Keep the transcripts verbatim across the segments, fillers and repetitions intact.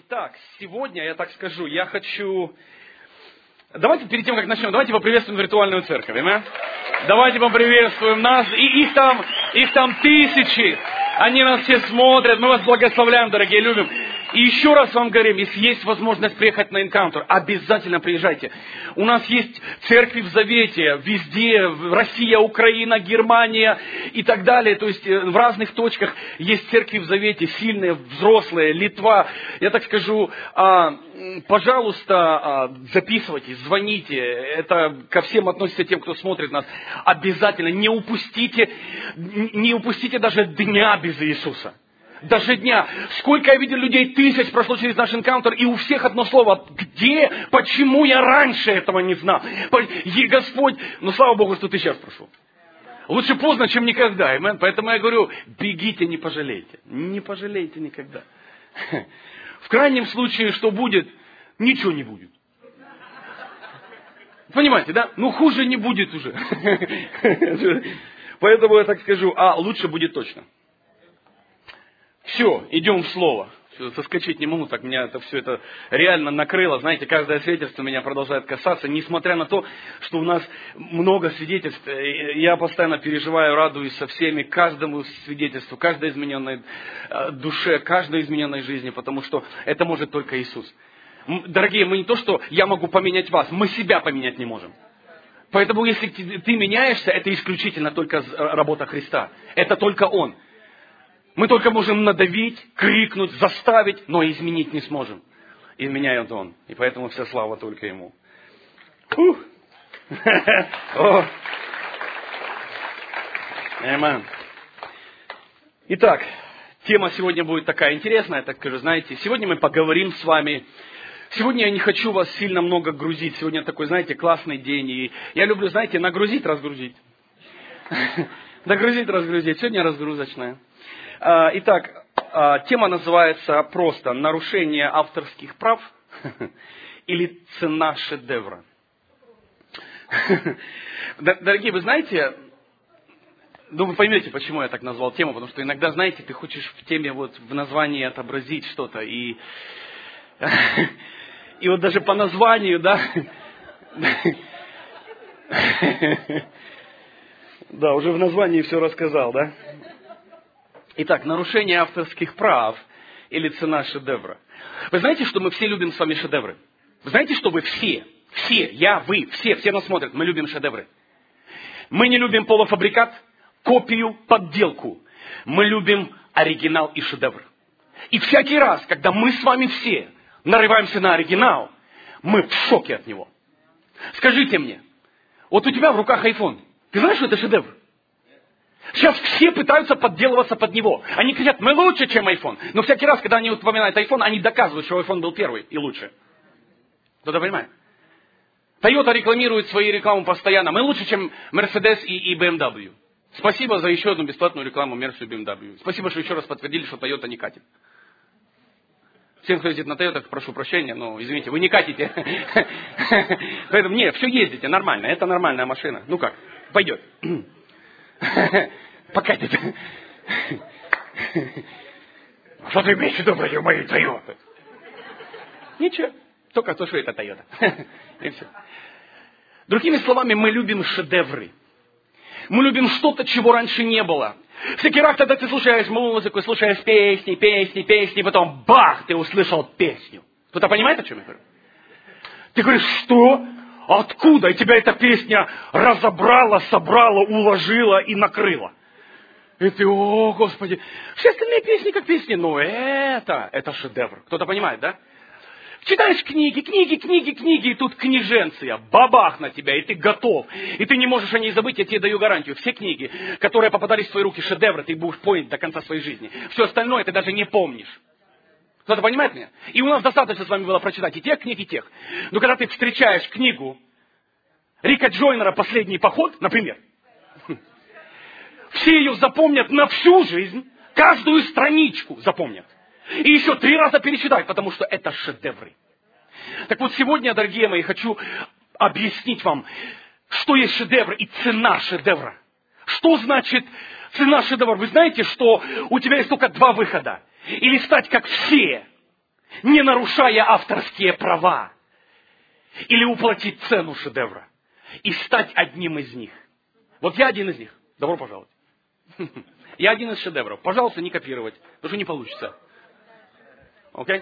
Итак, сегодня, я так скажу, я хочу... Давайте перед тем, как начнем, давайте поприветствуем виртуальную церковь, аминь? Давайте поприветствуем нас, и их там, их там тысячи, они нас все смотрят, мы вас благословляем, дорогие, любим. И еще раз вам говорим, если есть возможность приехать на Encounter, обязательно приезжайте. У нас есть церкви в Завете, везде, Россия, Украина, Германия и так далее. То есть в разных точках есть церкви в Завете, сильные, взрослые, Литва. Я так скажу, пожалуйста, записывайтесь, звоните. Это ко всем относится тем, кто смотрит нас. Обязательно не упустите, не упустите даже дня без Иисуса. Даже дня. Сколько я видел людей, тысяч прошло через наш энкаунтер, и у всех одно слово. Где? Почему я раньше этого не знал? И Господь, ну слава Богу, что ты сейчас прошел. Лучше поздно, чем никогда. Amen? Поэтому я говорю, бегите, не пожалейте. Не пожалейте никогда. В крайнем случае, что будет? Ничего не будет. Понимаете, да? Ну хуже не будет уже. Поэтому я так скажу, а лучше будет точно. Все, идем в слово. Все, соскочить не могу, так меня это все это реально накрыло. Знаете, каждое свидетельство меня продолжает касаться, несмотря на то, что у нас много свидетельств. Я постоянно переживаю, радуюсь со всеми, каждому свидетельству, каждой измененной душе, каждой измененной жизни, потому что это может только Иисус. Дорогие, мы не то, что я могу поменять вас, мы себя поменять не можем. Поэтому, если ты меняешься, это исключительно только работа Христа. Это только Он. Мы только можем надавить, крикнуть, заставить, но изменить не сможем. Изменяет Он. И поэтому вся слава только Ему. Аминь. Итак, тема сегодня будет такая интересная, так скажу, знаете. Сегодня мы поговорим с вами. Сегодня я не хочу вас сильно много грузить. Сегодня такой, знаете, классный день. И я люблю, знаете, нагрузить, разгрузить. Нагрузить, разгрузить. Сегодня разгрузочная. Итак, тема называется просто «Нарушение авторских прав» или «Цена шедевра». Дорогие, вы знаете, ну вы поймете, почему я так назвал тему, потому что иногда, знаете, ты хочешь в теме, вот в названии отобразить что-то, и, и вот даже по названию, да, да, уже в названии все рассказал, да. Итак, нарушение авторских прав или цена шедевра. Вы знаете, что мы все любим с вами шедевры? Вы знаете, что вы все, все, я, вы, все, все нас смотрят, мы любим шедевры. Мы не любим полуфабрикат, копию, подделку. Мы любим оригинал и шедевр. И всякий раз, когда мы с вами все нарываемся на оригинал, мы в шоке от него. Скажите мне, вот у тебя в руках айфон, ты знаешь, что это шедевр? Сейчас все пытаются подделываться под него. Они кричат, мы лучше, чем iPhone. Но всякий раз, когда они упоминают iPhone, они доказывают, что iPhone был первый и лучше. Кто-то понимает? Toyota рекламирует свои рекламы постоянно. Мы лучше, чем Mercedes и, и би эм дабл ю. Спасибо за еще одну бесплатную рекламу Mercedes и би эм дабл ю. Спасибо, что еще раз подтвердили, что Toyota не катит. Всем, кто ездит на Toyota, прошу прощения, но извините, вы не катите. Поэтому, нет, все ездите, нормально. Это нормальная машина. Ну как, пойдет. Покатит. Что ты имеешь в виду против моей Тойоты? Ничего. Только то, что это Тойота. И все. Другими словами, мы любим шедевры. Мы любим что-то, чего раньше не было. Всякий раз, когда ты слушаешь музыку, слушаешь песни, песни, песни, потом бах, ты услышал песню. Кто-то понимает, о чем я говорю? Ты говоришь, что? Откуда? И тебя эта песня разобрала, собрала, уложила и накрыла. И ты, о, Господи, все остальные песни как песни, но это, это шедевр. Кто-то понимает, да? Читаешь книги, книги, книги, книги, и тут книженция, бабах на тебя, и ты готов. И ты не можешь о ней забыть, я тебе даю гарантию. Все книги, которые попадались в твои руки, шедевры, ты будешь помнить до конца своей жизни. Все остальное ты даже не помнишь. Кто-то понимает меня? И у нас достаточно с вами было прочитать и тех книг, и тех. Но когда ты встречаешь книгу Рика Джойнера «Последний поход», например, все ее запомнят на всю жизнь, каждую страничку запомнят. И еще три раза перечитают, потому что это шедевры. Так вот, сегодня, дорогие мои, хочу объяснить вам, что есть шедевр и цена шедевра. Что значит цена шедевра? Вы знаете, что у тебя есть только два выхода. Или стать как все, не нарушая авторские права. Или уплатить цену шедевра. И стать одним из них. Вот я один из них. Добро пожаловать. Я один из шедевров. Пожалуйста, не копировать, потому что не получится. Окей?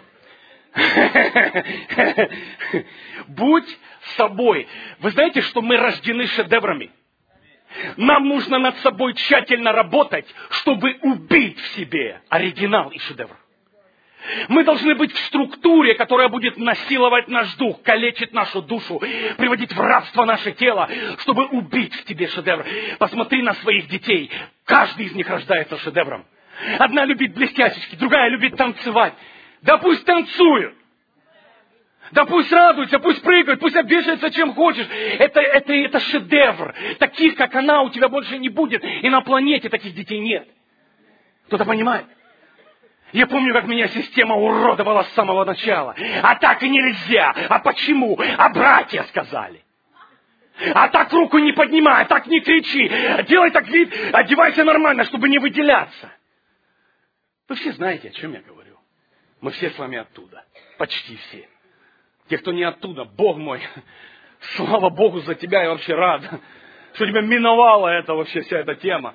Будь собой. Вы знаете, что мы рождены шедеврами? Нам нужно над собой тщательно работать, чтобы убить в себе оригинал и шедевр. Мы должны быть в структуре, которая будет насиловать наш дух, калечить нашу душу, приводить в рабство наше тело, чтобы убить в тебе шедевр. Посмотри на своих детей. Каждый из них рождается шедевром. Одна любит блестяшечки, другая любит танцевать. Да пусть танцуют. Да пусть радуются, пусть прыгают, пусть обвешаются чем хочешь. Это, это, это шедевр. Таких, как она, у тебя больше не будет. И на планете таких детей нет. Кто-то понимает? Я помню, как меня система уродовала с самого начала. А так и нельзя. А почему? А братья сказали. А так руку не поднимай, так не кричи. Делай так вид, одевайся нормально, чтобы не выделяться. Вы все знаете, о чем я говорю. Мы все с вами оттуда. Почти все. Те, кто не оттуда, Бог мой, слава Богу за тебя, я вообще рад, что тебя миновала эта вообще вся эта тема.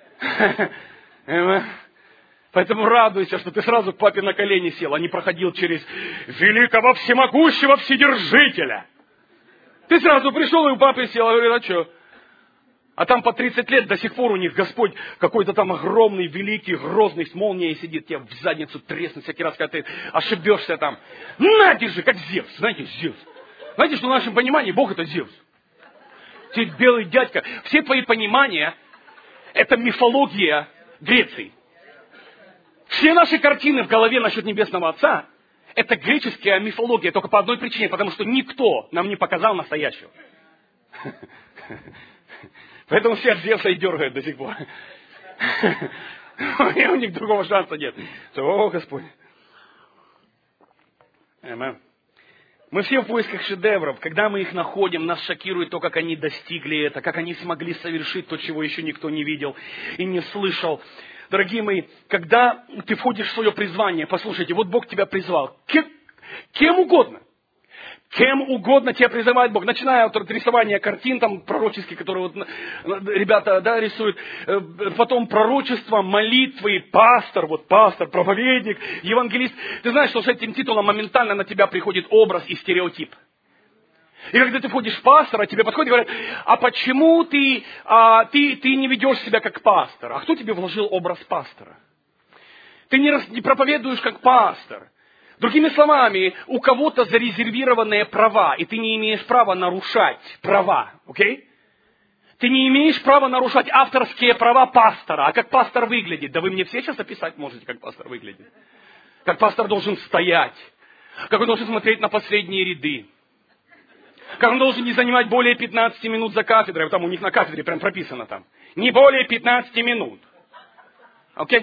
Поэтому радуйся, что ты сразу к папе на колени сел, а не проходил через великого всемогущего вседержителя. Ты сразу пришел и у папы сел, а говорит, а что? А там по тридцать лет до сих пор у них Господь какой-то там огромный, великий, грозный, с молнией сидит, тебе в задницу треснет всякий раз, когда ты ошибешься там. Нате же, как Зевс. Знаете, Зевс. Знаете, что в нашем понимании Бог это Зевс. Ты белый дядька. Все твои понимания это мифология Греции. Все наши картины в голове насчет Небесного Отца это греческая мифология, только по одной причине, потому что никто нам не показал настоящего. Поэтому все от Зевса и дергают до сих пор. И у них другого шанса нет. О, Господь. Мы все в поисках шедевров. Когда мы их находим, нас шокирует то, как они достигли это, как они смогли совершить то, чего еще никто не видел и не слышал. Дорогие мои, когда ты входишь в свое призвание, послушайте, вот Бог тебя призвал. Кем, кем угодно. Кем угодно тебя призывает Бог. Начиная от рисования картин там, пророческих, которые вот, ребята да, рисуют. Потом пророчество, молитвы, пастор, вот пастор, проповедник, евангелист. Ты знаешь, что с этим титулом моментально на тебя приходит образ и стереотип. И когда ты входишь в пастора, тебе подходят и говорят, а почему ты, а, ты, ты не ведешь себя как пастор? А кто тебе вложил образ пастора? Ты не, не проповедуешь как пастор. Другими словами, у кого-то зарезервированные права, и ты не имеешь права нарушать права, окей? Ты не имеешь права нарушать авторские права пастора. А как пастор выглядит? Да вы мне все сейчас описать можете, как пастор выглядит. Как пастор должен стоять. Как он должен смотреть на последние ряды. Как он должен не занимать более пятнадцати минут за кафедрой. Там у них на кафедре прям прописано там. Не более пятнадцати минут. Окей?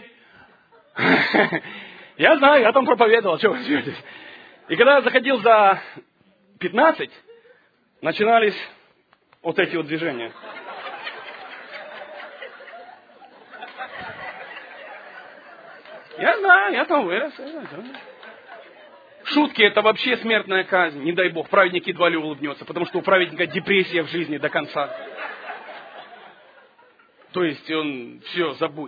Я знаю, я там проповедовал, что вы смеетесь. И когда я заходил за пятнадцать, начинались вот эти вот движения. Я знаю, я там вырос. Шутки это вообще смертная казнь. Не дай Бог, праведник едва ли улыбнется, потому что у праведника депрессия в жизни до конца. То есть он все, забудь.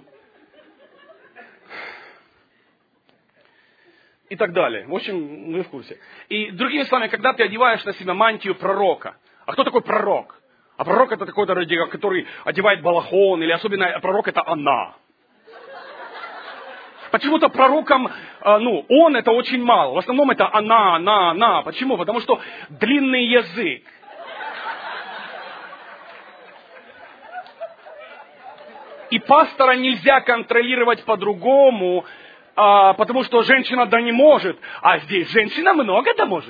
И так далее. В общем, вы в курсе. И другими словами, когда ты одеваешь на себя мантию пророка. А кто такой пророк? А пророк это такой, который одевает балахон, или особенно пророк это она. Почему-то пророкам, ну, он это очень мало. В основном это она, она, она. Почему? Потому что длинный язык. И пастора нельзя контролировать по-другому, а, потому что женщина да не может, а здесь женщина много да может.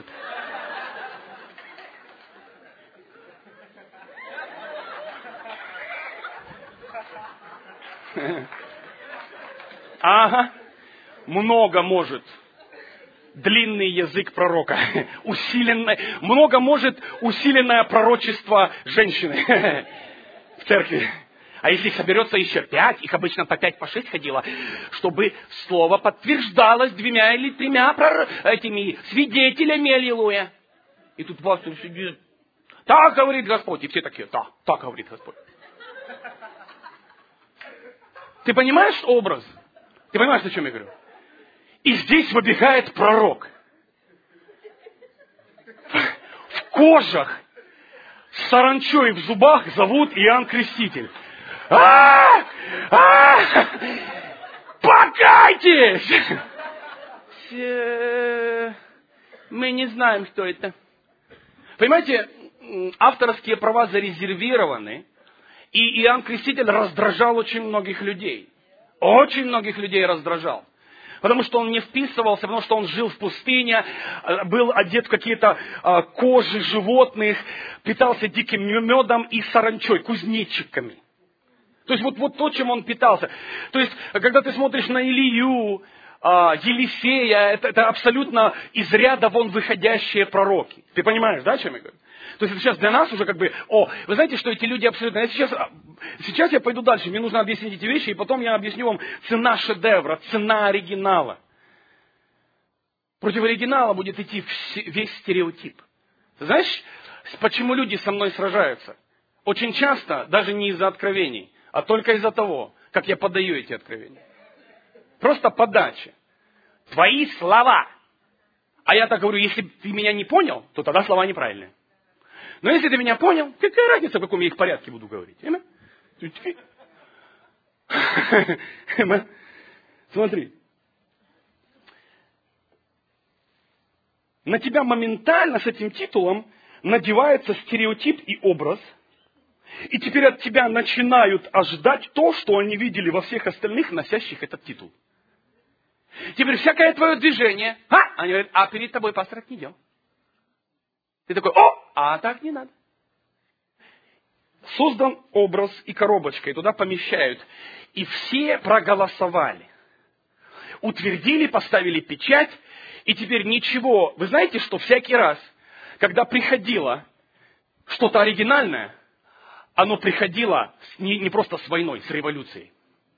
Ага, много может. Длинный язык пророка. Усиленное, много может усиленное пророчество женщины в церкви. А если их соберется еще пять, их обычно по пять, по шесть ходило, чтобы слово подтверждалось двумя или тремя прор... этими свидетелями, аллилуйя. И тут пастор сидит. Так говорит Господь. И все такие, да, так говорит Господь. Ты понимаешь образ? Ты понимаешь, о чем я говорю? И здесь выбегает пророк. В кожах, с саранчой в зубах, зовут Иоанн Креститель. А! А! Покайтесь! Мы не знаем, кто это. Понимаете, авторские права зарезервированы, и Иоанн Креститель раздражал очень многих людей. Очень многих людей раздражал. Потому что он не вписывался, потому что он жил в пустыне, был одет в какие-то кожи животных, питался диким медом и саранчой, кузнечиками. То есть вот, вот то, чем он питался. То есть, когда ты смотришь на Илию, Елисея, это, это абсолютно из ряда вон выходящие пророки. Ты понимаешь, да, о чем я говорю? То есть это сейчас для нас уже как бы, о, вы знаете, что эти люди абсолютно... Я сейчас, сейчас я пойду дальше, мне нужно объяснить эти вещи, и потом я объясню вам цена шедевра, цена оригинала. Против оригинала будет идти весь стереотип. Знаешь, почему люди со мной сражаются? Очень часто, даже не из-за откровений, а только из-за того, как я подаю эти откровения. Просто подача. Твои слова. А я так говорю, если ты меня не понял, то тогда слова неправильные. Но если ты меня понял, какая разница, в каком я их порядке буду говорить? Смотри. На тебя моментально с этим титулом надевается стереотип и образ. И теперь от тебя начинают ожидать то, что они видели во всех остальных, носящих этот титул. Теперь всякое твое движение, а, они говорят, а перед тобой пастор не делал. Ты такой, о, а так не надо. Создан образ и коробочка, и туда помещают. И все проголосовали. Утвердили, поставили печать, и теперь ничего. Вы знаете, что всякий раз, когда приходило что-то оригинальное, оно приходило не, не просто с войной, с революцией.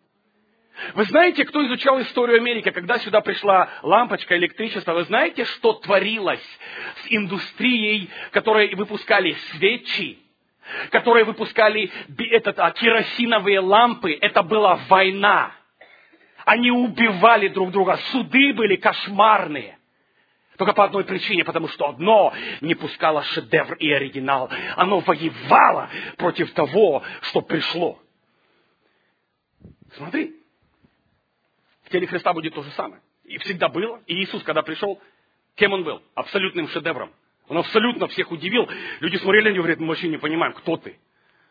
Вы знаете, кто изучал историю Америки, когда сюда пришла лампочка, электричество, вы знаете, что творилось с индустрией, которые выпускали свечи, которые выпускали этот, а, керосиновые лампы? Это была война. Они убивали друг друга, суды были кошмарные. Только по одной причине, потому что одно не пускало шедевр и оригинал. Оно воевало против того, что пришло. Смотри. В теле Христа будет то же самое. И всегда было. И Иисус, когда пришел, кем Он был? Абсолютным шедевром. Он абсолютно всех удивил. Люди смотрели на него и говорят, мы вообще не понимаем, кто ты.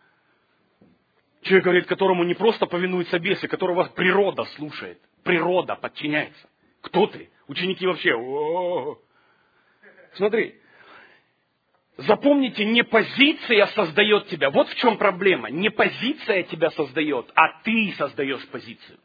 Человек, говорит, которому не просто повинуются бесы, которого природа слушает. Природа подчиняется. Кто ты? Ученики вообще. О-о-о. Смотри. Запомните, не позиция создает тебя. Вот в чем проблема. Не позиция тебя создает, а ты создаешь позицию.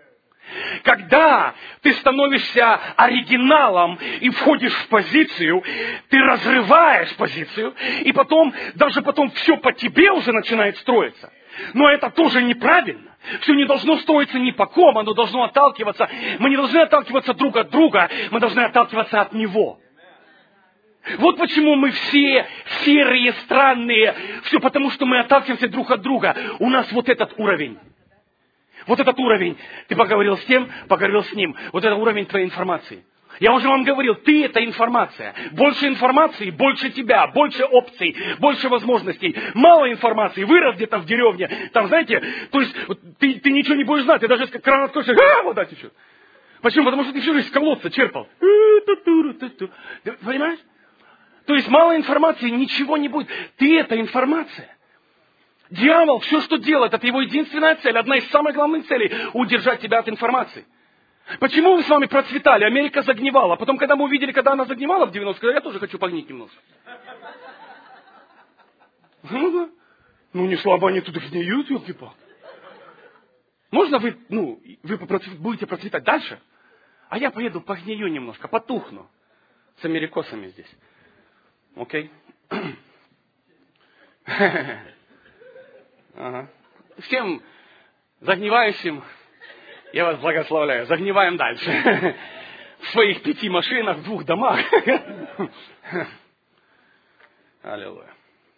Когда ты становишься оригиналом и входишь в позицию, ты разрываешь позицию, и потом, даже потом все по тебе уже начинает строиться. Но это тоже неправильно. Все не должно строиться ни по ком, оно должно отталкиваться. Мы не должны отталкиваться друг от друга, мы должны отталкиваться от Него. Вот почему мы все серые, странные. Все потому, что мы отталкиваемся друг от друга. У нас вот этот уровень. Вот этот уровень. Ты поговорил с тем, поговорил с ним. Вот это уровень твоей информации. Я уже вам говорил, ты это информация. Больше информации, больше тебя, больше опций, больше возможностей. Мало информации, вырос где-то в деревне. Там, знаете, то есть ты, ты ничего не будешь знать. Ты даже кран откроешь, а, вода течет. Почему? Потому что ты всю жизнь с колодца черпал. Понимаешь? То есть мало информации, ничего не будет. Ты это информация. Дьявол, все, что делает, это его единственная цель, одна из самых главных целей – удержать тебя от информации. Почему мы с вами процветали? Америка загнивала. А потом, когда мы увидели, когда она загнивала в девяностых, сказали, я тоже хочу погнить немножко. Ну да. Ну не слабо они тут гниют, елки-палки. Можно вы, ну, вы будете процветать дальше? А я поеду погнию немножко, потухну. С америкосами здесь. Окей? Ага. всем загнивающим, я вас благословляю, загниваем дальше. В своих пяти машинах, в двух домах. Аллилуйя.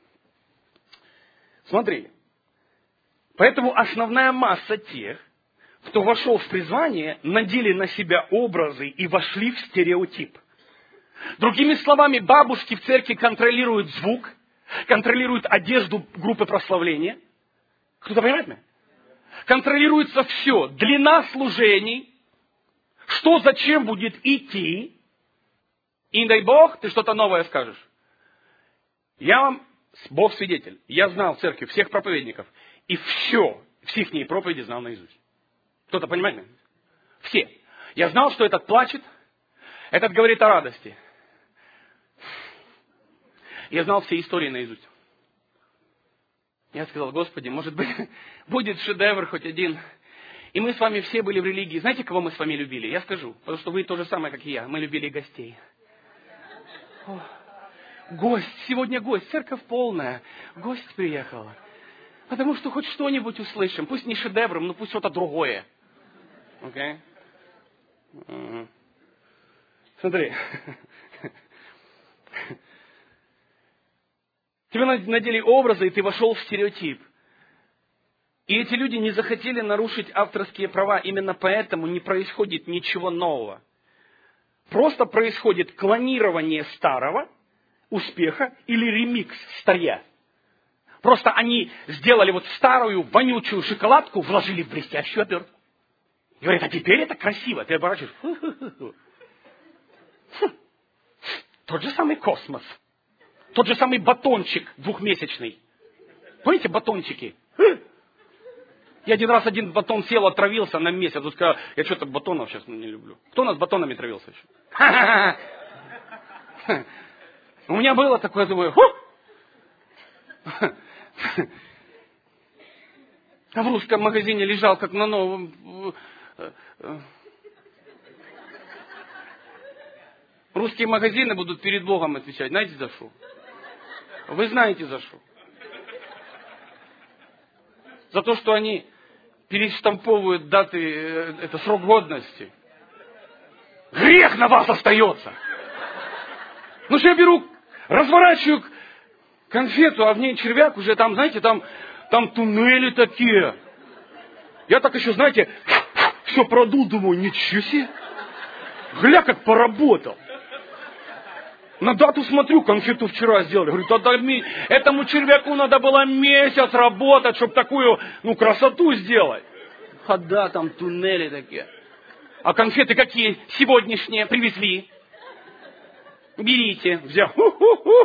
Смотри. Поэтому основная масса тех, кто вошел в призвание, надели на себя образы и вошли в стереотип. Другими словами, бабушки в церкви контролируют звук, контролируют одежду группы прославления. Кто-то понимает меня? Контролируется все. Длина служений, что зачем будет идти. И, дай Бог, ты что-то новое скажешь. Я вам, Бог свидетель, я знал в церкви всех проповедников. И все, все их проповеди знал наизусть. Кто-то понимает меня? Все. Я знал, что этот плачет, этот говорит о радости. Я знал все истории наизусть. Я сказал, Господи, может быть, будет шедевр хоть один. И мы с вами все были в религии. Знаете, кого мы с вами любили? Я скажу, потому что вы то же самое, как и я. Мы любили гостей. О, гость, сегодня гость, церковь полная. Гость приехала. Потому что хоть что-нибудь услышим. Пусть не шедевром, но пусть что-то другое. Окей? Okay? Uh-huh. Смотри. Тебе надели образы, и ты вошел в стереотип. И эти люди не захотели нарушить авторские права. Именно поэтому не происходит ничего нового. Просто происходит клонирование старого успеха или ремикс старья. Просто они сделали вот старую вонючую шоколадку, вложили в блестящую обертку. И говорят, а теперь это красиво. Ты оборачиваешь. Хм. Тот же самый космос. Тот же самый батончик двухмесячный. Помните батончики? Я один раз один батон сел, отравился на месяц. Он сказал, я что-то батонов сейчас не люблю. Кто у нас батонами травился еще? У меня было такое, думаю, а в русском магазине лежал, как на новом. Русские магазины будут перед Богом отвечать. Знаете за что? Вы знаете за что? За то, что они перештамповывают даты, это срок годности. Грех на вас остается. Ну что я беру, разворачиваю конфету, а в ней червяк уже там, знаете, там, там туннели такие. Я так еще, знаете, все продул, думаю, ничего себе. Гля, как поработал. На дату смотрю, конфету вчера сделали. Говорю, тогда этому червяку надо было месяц работать, чтобы такую, ну, красоту сделать. А да, там туннели такие. А конфеты какие сегодняшние привезли? Берите, взял. Ху-ху-ху.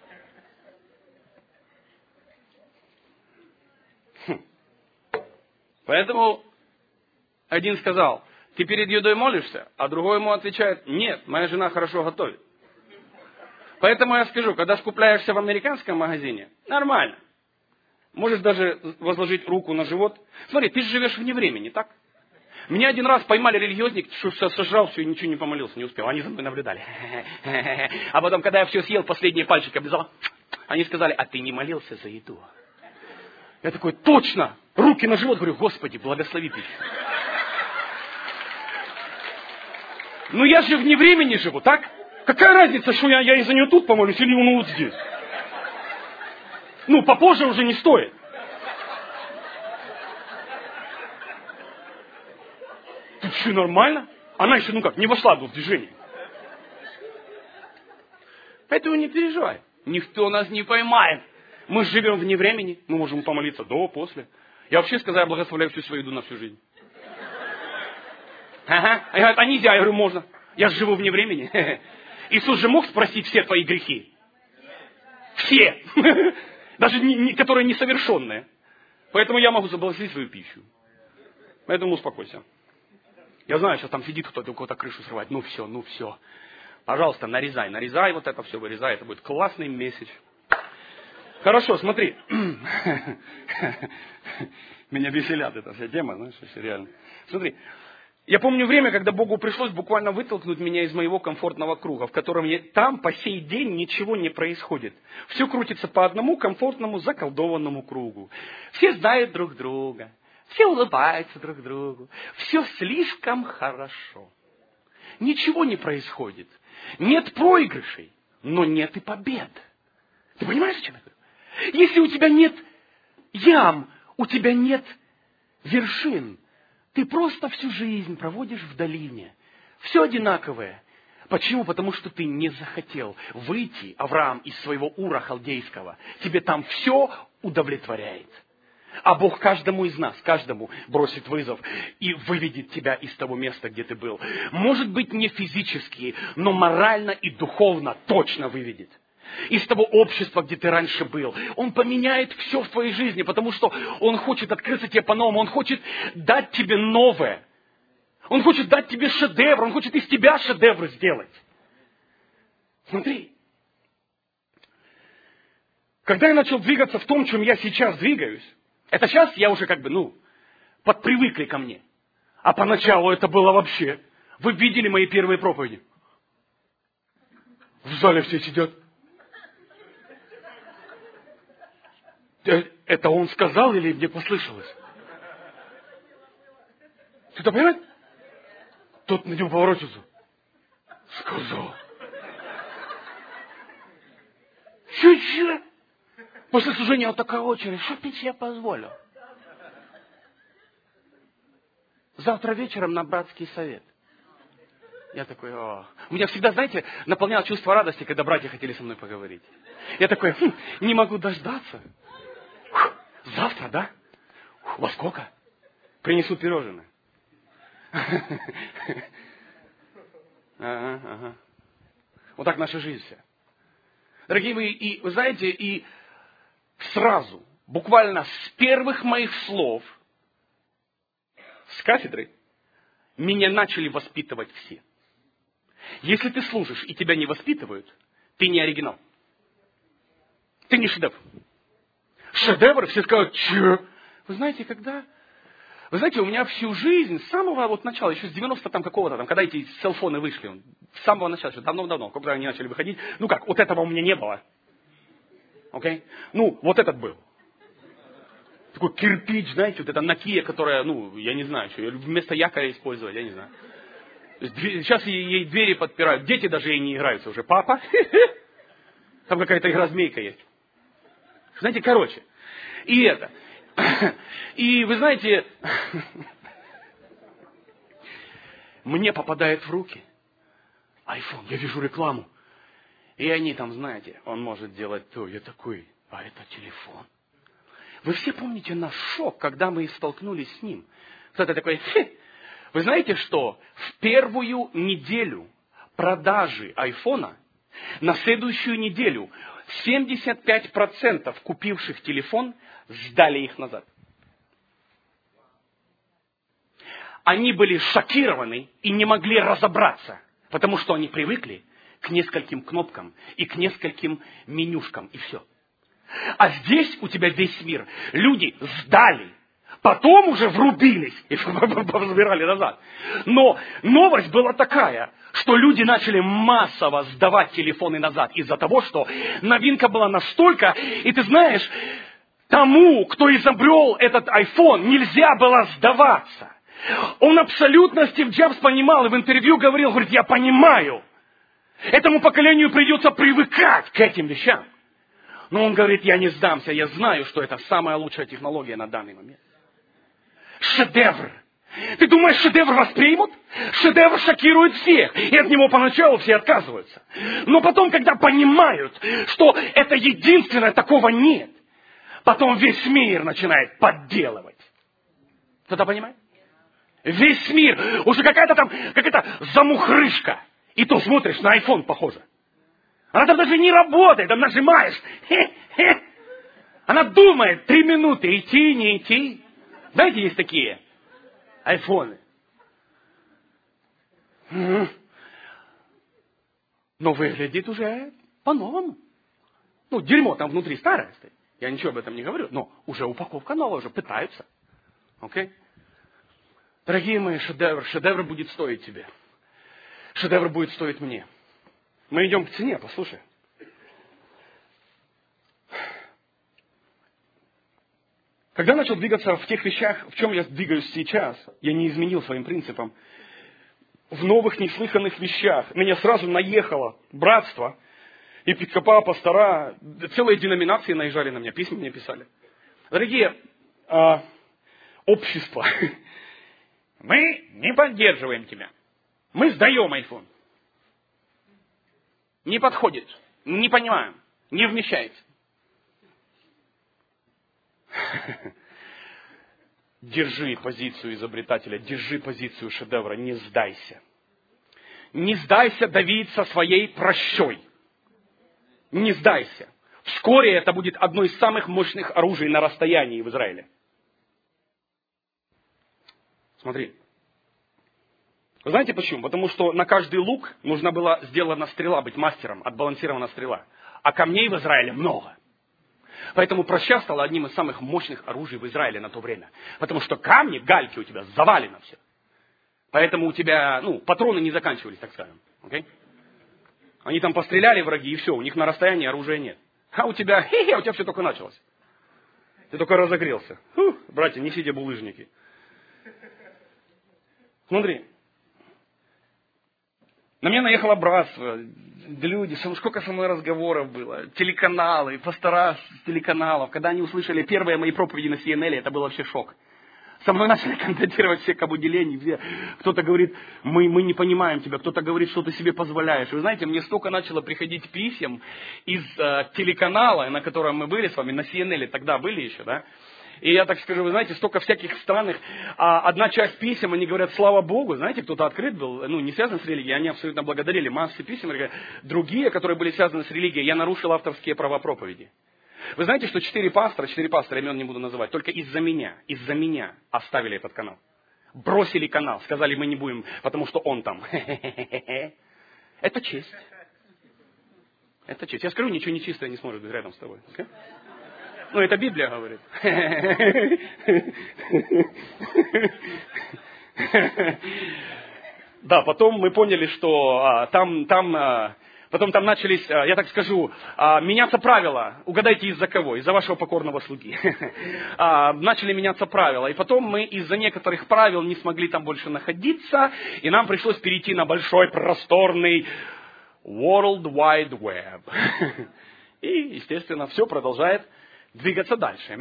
Хм. Поэтому один сказал, ты перед едой молишься, а другой ему отвечает, нет, моя жена хорошо готовит. Поэтому я скажу, когда скупляешься в американском магазине, нормально. Можешь даже возложить руку на живот. Смотри, ты же живешь вне времени, так? Меня один раз поймали религиозник, что сожрал все и ничего не помолился, не успел. Они за мной наблюдали. А потом, когда я все съел, последний пальчик облизал, они сказали, а ты не молился за еду? Я такой, точно! Руки на живот, говорю, Господи, благослови пищу. Ну я же вне времени живу, так? Какая разница, что я, я из-за нее тут помолюсь или он вот здесь? Ну, попозже уже не стоит. Тут что, нормально? Она еще, ну как, не вошла в движение. Поэтому не переживай. Никто нас не поймает. Мы живем вне времени. Мы можем помолиться до, после. Я вообще сказал, я благословляю всю свою еду на всю жизнь. Ага. А говорят, а нельзя? Я говорю, можно. Я же живу вне времени. Иисус же мог спросить все твои грехи? Все. Даже не, не, которые несовершенные. Поэтому я могу заблагословить свою пищу. Поэтому успокойся. Я знаю, сейчас там сидит кто-то, у кого-то крышу срывать. Ну все, ну все. Пожалуйста, нарезай, нарезай вот это все, вырезай. Это будет классный месседж. Хорошо, смотри. Меня веселят эта вся тема, знаешь, реально. Смотри. Я помню время, когда Богу пришлось буквально вытолкнуть меня из моего комфортного круга, в котором я, там по сей день ничего не происходит. Все крутится по одному комфортному заколдованному кругу. Все знают друг друга, все улыбаются друг другу, все слишком хорошо. Ничего не происходит. Нет проигрышей, но нет и побед. Ты понимаешь, о чем я говорю? Если у тебя нет ям, у тебя нет вершин, ты просто всю жизнь проводишь в долине. Все одинаковое. Почему? Потому что ты не захотел выйти, Авраам, из своего Ура халдейского. Тебе там все удовлетворяет. А Бог каждому из нас, каждому бросит вызов и выведет тебя из того места, где ты был. Может быть, не физически, но морально и духовно точно выведет. Из того общества, где ты раньше был. Он поменяет все в твоей жизни, потому что Он хочет открыться тебе по-новому. Он хочет дать тебе новое. Он хочет дать тебе шедевр. Он хочет из тебя шедевр сделать. Смотри. Когда я начал двигаться в том, чем я сейчас двигаюсь, это сейчас я уже как бы, ну, подпривыкли ко мне. А поначалу это было вообще. Вы видели мои первые проповеди? В зале все сидят. Это он сказал или мне послышалось? Ты-то понимаешь? Тот на него поворачивается. Сказал. Че-че? После служения вот такая очередь. Что ты себе позволил? Завтра вечером на братский совет. Я такой, о. У меня всегда, знаете, наполняло чувство радости, когда братья хотели со мной поговорить. Я такой, хм, не могу дождаться. Фух, завтра, да? Фух, во сколько? Принесут пирожные. Ага, ага. Вот так наша жизнь вся. Дорогие мои, и вы знаете, и сразу, буквально с первых моих слов, с кафедры, меня начали воспитывать все. Если ты служишь и тебя не воспитывают, ты не оригинал. Ты не шедевр. Шедевр, все скажут, че? Вы знаете, когда... Вы знаете, у меня всю жизнь, с самого вот начала, еще с девяностого там какого-то, там, когда эти селфоны вышли, с самого начала, еще давно-давно, когда они начали выходить, ну как, вот этого у меня не было. Окей? Okay? Ну, вот этот был. Такой кирпич, знаете, вот эта Nokia, которая, ну, я не знаю, что, вместо якоря использовать, я не знаю. Сейчас ей двери подпирают, дети даже ей не играются уже. Папа, там какая-то игра-змейка есть. Знаете, короче, и это. И вы знаете, мне попадает в руки iPhone, я вижу рекламу. И они там, знаете, он может делать то, я такой, а это телефон. Вы все помните наш шок, когда мы столкнулись с ним. Кто-то такой, хе. Вы знаете, что в первую неделю продажи айфона, на следующую неделю семьдесят пять процентов купивших телефон сдали их назад. Они были шокированы и не могли разобраться, потому что они привыкли к нескольким кнопкам и к нескольким менюшкам, и все. А здесь у тебя весь мир. Люди сдали, потом уже врубились и разбирали назад. Но новость была такая, что люди начали массово сдавать телефоны назад из-за того, что новинка была настолько, и ты знаешь, тому, кто изобрел этот iPhone, нельзя было сдаваться. Он абсолютно, Стив Джобс понимал и в интервью говорил, говорит, я понимаю, этому поколению придется привыкать к этим вещам. Но он говорит, я не сдамся, я знаю, что это самая лучшая технология на данный момент. Шедевр. Ты думаешь, шедевр воспримут? Шедевр шокирует всех, и от него поначалу все отказываются. Но потом, когда понимают, что это единственное, такого нет, потом весь мир начинает подделывать. Кто-то понимает? Весь мир. Уже какая-то там, какая-то замухрышка. И то смотришь, на iPhone похоже. Она там даже не работает, там нажимаешь. Хе-хе. Она думает, три минуты, идти, не идти. Знаете, есть такие айфоны. Но выглядит уже по-новому. Ну, дерьмо там внутри старое стоит. Я ничего об этом не говорю, но уже упаковка новая, уже пытаются. Окей? Дорогие мои, шедевр, шедевр будет стоить тебе. Шедевр будет стоить мне. Мы идем к цене, послушай. Когда начал двигаться в тех вещах, в чем я двигаюсь сейчас, я не изменил своим принципам. В новых неслыханных вещах меня сразу наехало братство, епископа, пастора, целые деноминации наезжали на меня, письма мне писали. Дорогие, а, общество, мы не поддерживаем тебя. Мы сдаем айфон. Не подходит, не понимаем, не вмещается. Держи позицию изобретателя, держи позицию шедевра, не сдайся. Не сдайся давить со своей прощой. Не сдайся. Вскоре это будет одно из самых мощных оружий на расстоянии в Израиле. Смотри. Вы знаете почему? Потому что на каждый лук нужна была сделана стрела, быть мастером, отбалансирована стрела. А камней в Израиле много. Поэтому проща стала одним из самых мощных оружий в Израиле на то время. Потому что камни, гальки у тебя завалено все. Поэтому у тебя, ну, патроны не заканчивались, так скажем. Okay? Они там постреляли, враги, и все, у них на расстоянии оружия нет. А у тебя, хе-хе, у тебя все только началось. Ты только разогрелся. Фу, братья, несите булыжники. Смотри. На меня наехало братство, люди, сколько со мной разговоров было, телеканалы, пастора с телеканалов. Когда они услышали первые мои проповеди на си эн эл, это был вообще шок. Со мной начали контактировать все кабуделени, все. Кто-то говорит, мы, мы не понимаем тебя, кто-то говорит, что ты себе позволяешь. Вы знаете, мне столько начало приходить писем из э, телеканала, на котором мы были с вами, на си эн эл, тогда были еще, да? И я так скажу, вы знаете, столько всяких странных, а одна часть писем, они говорят, слава Богу, знаете, кто-то открыт был, ну, не связан с религией, они абсолютно благодарили, массы писем, говорят, другие, которые были связаны с религией, я нарушил авторские права проповеди. Вы знаете, что четыре пастора, четыре пастора, имен не буду называть, только из-за меня, из-за меня оставили этот канал. Бросили канал, сказали, мы не будем, потому что он там. Это честь. Это честь. Я скажу, ничего нечистое не сможет быть рядом с тобой. Okay? Ну, это Библия говорит. Да, потом мы поняли, что а, там, там, а, потом там начались, а, я так скажу, а, меняться правила. Угадайте, из-за кого? Из-за вашего покорного слуги. а, начали меняться правила. И потом мы из-за некоторых правил не смогли там больше находиться. И нам пришлось перейти на большой, просторный World Wide Web. И, естественно, все продолжает двигаться дальше.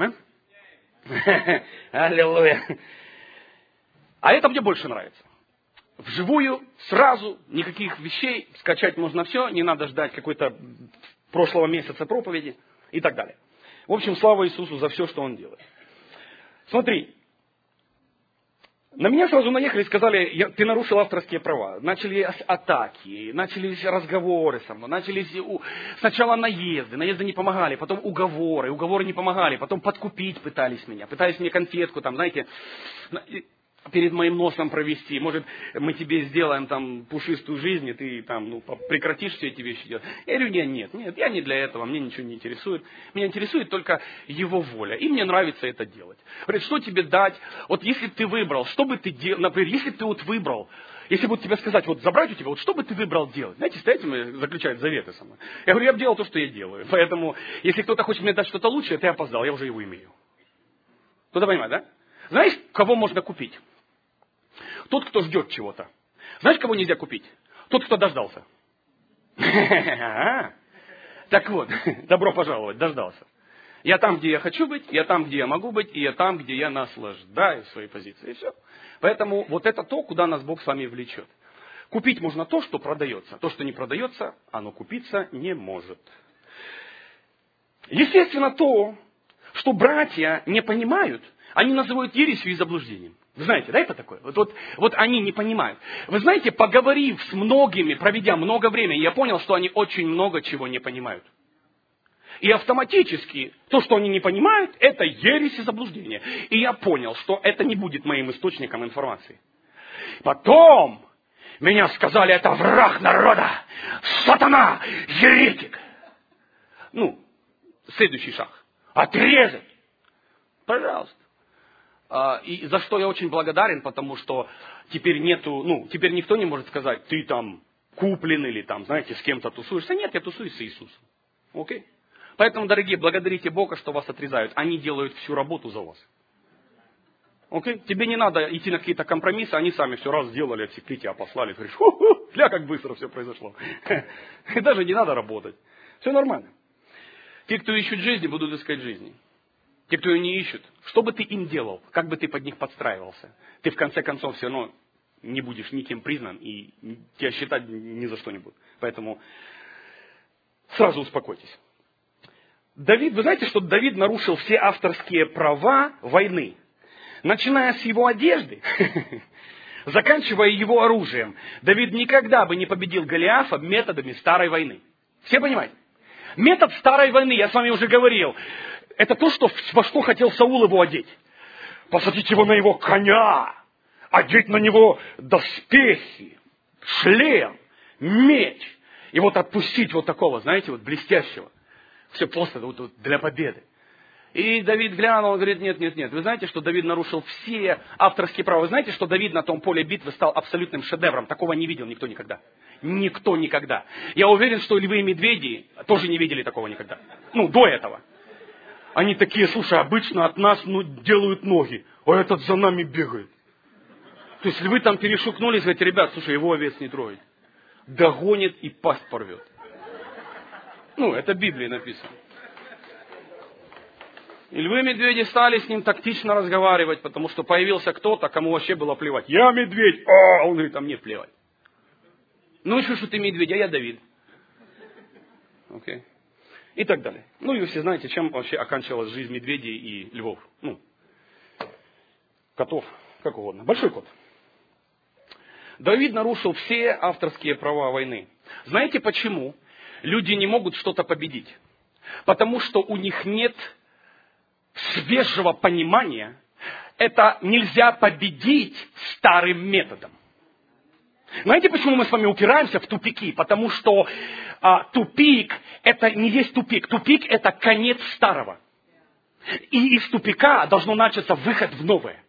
Аллилуйя. А это мне больше нравится. Вживую, сразу, никаких вещей, скачать можно все, не надо ждать какой-то прошлого месяца проповеди и так далее. В общем, слава Иисусу за все, что Он делает. Смотри. На меня сразу наехали и сказали, я, ты нарушил авторские права. Начали атаки, начались разговоры со мной, начались сначала наезды, наезды не помогали, потом уговоры, уговоры не помогали, потом подкупить пытались меня, пытались мне конфетку там, знаете, перед моим носом провести. Может, мы тебе сделаем там пушистую жизнь, и ты там, ну, прекратишь все эти вещи делать. Я говорю, нет, нет, нет, я не для этого, мне ничего не интересует. Меня интересует только его воля. И мне нравится это делать. Говорит, что тебе дать? Вот если бы ты выбрал, что бы ты делал? Например, если бы ты вот выбрал, если бы тебе сказать, вот забрать у тебя, вот что бы ты выбрал делать? Знаете, с этим заключают заветы со мной. Я говорю, я бы делал то, что я делаю. Поэтому, если кто-то хочет мне дать что-то лучшее, ты опоздал, я уже его имею. Кто-то понимает, да? Знаешь, кого можно купить? Тот, кто ждет чего-то. Знаешь, кого нельзя купить? Тот, кто дождался. Так вот, добро пожаловать, дождался. Я там, где я хочу быть, я там, где я могу быть, и я там, где я наслаждаюсь своей позицией. И все. Поэтому вот это то, куда нас Бог с вами влечет. Купить можно то, что продается. То, что не продается, оно купиться не может. Естественно, то, что братья не понимают, они называют ересью и заблуждением. Вы знаете, да, это такое? Вот, вот, вот они не понимают. Вы знаете, поговорив с многими, проведя много времени, я понял, что они очень много чего не понимают. И автоматически то, что они не понимают, это ересь и заблуждение. И я понял, что это не будет моим источником информации. Потом меня сказали, это враг народа, сатана, еретик. Ну, следующий шаг. Отрезать. Пожалуйста. И за что я очень благодарен, потому что теперь нету, ну, теперь никто не может сказать, ты там куплен или там, знаете, с кем-то тусуешься. Нет, я тусуюсь с Иисусом. Окей? Поэтому, дорогие, благодарите Бога, что вас отрезают. Они делают всю работу за вас. Окей? Тебе не надо идти на какие-то компромиссы, они сами все раз сделали, отсекли тебя, послали. Ты говоришь, ху-ху, ля, как быстро все произошло. И даже не надо работать. Все нормально. Те, кто ищут жизни, будут искать жизни. Те, кто ее не ищут, что бы ты им делал, как бы ты под них подстраивался, ты в конце концов все равно не будешь никем признан, и тебя считать ни за что не будут. Поэтому сразу успокойтесь. Давид, вы знаете, что Давид нарушил все авторские права войны, начиная с его одежды, заканчивая его оружием. Давид никогда бы не победил Голиафа методами старой войны. Все понимаете? Метод старой войны, я с вами уже говорил, это то, что, во что хотел Саул его одеть. Посадить его на его коня, одеть на него доспехи, шлем, меч. И вот отпустить вот такого, знаете, вот блестящего. Все просто вот, вот для победы. И Давид глянул, он говорит, нет, нет, нет. Вы знаете, что Давид нарушил все авторские права? Вы знаете, что Давид на том поле битвы стал абсолютным шедевром? Такого не видел никто никогда. Никто никогда. Я уверен, что львы и медведи тоже не видели такого никогда. Ну, до этого. Они такие, слушай, обычно от нас ну, делают ноги, а этот за нами бегает. То есть львы там перешукнулись, говорят, ребят, слушай, его овец не трогать. Догонит и пасть порвет. Ну, это в Библии написано. И львы и медведи стали с ним тактично разговаривать, потому что появился кто-то, кому вообще было плевать. Я медведь, а он говорит, а мне плевать. Ну еще что ты медведь, а я Давид. Окей. Okay. И так далее. Ну и вы все знаете, чем вообще оканчивалась жизнь медведей и львов. Ну, котов, как угодно. Большой кот. Давид нарушил все авторские права войны. Знаете почему люди не могут что-то победить? Потому что у них нет свежего понимания. Это нельзя победить старым методом. Знаете, почему мы с вами упираемся в тупики? Потому что а, тупик это не есть тупик. Тупик это конец старого. И из тупика должно начаться выход в новое.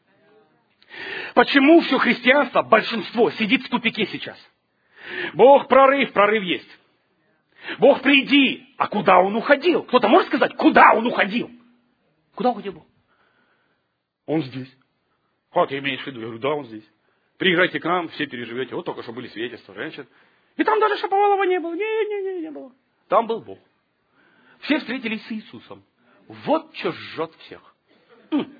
Почему все христианство, большинство, сидит в тупике сейчас? Бог прорыв, прорыв есть. Бог приди, а куда он уходил? Кто-то может сказать, куда он уходил? Куда уходил Бог? Он здесь. Как ты имеешь в виду? Я говорю, да, он здесь. Приезжайте к нам, все переживете. Вот только что были свидетельства женщин. И там даже Шаповалова не было. Не-не-не, не было. Там был Бог. Все встретились с Иисусом. Вот что жжет всех. М.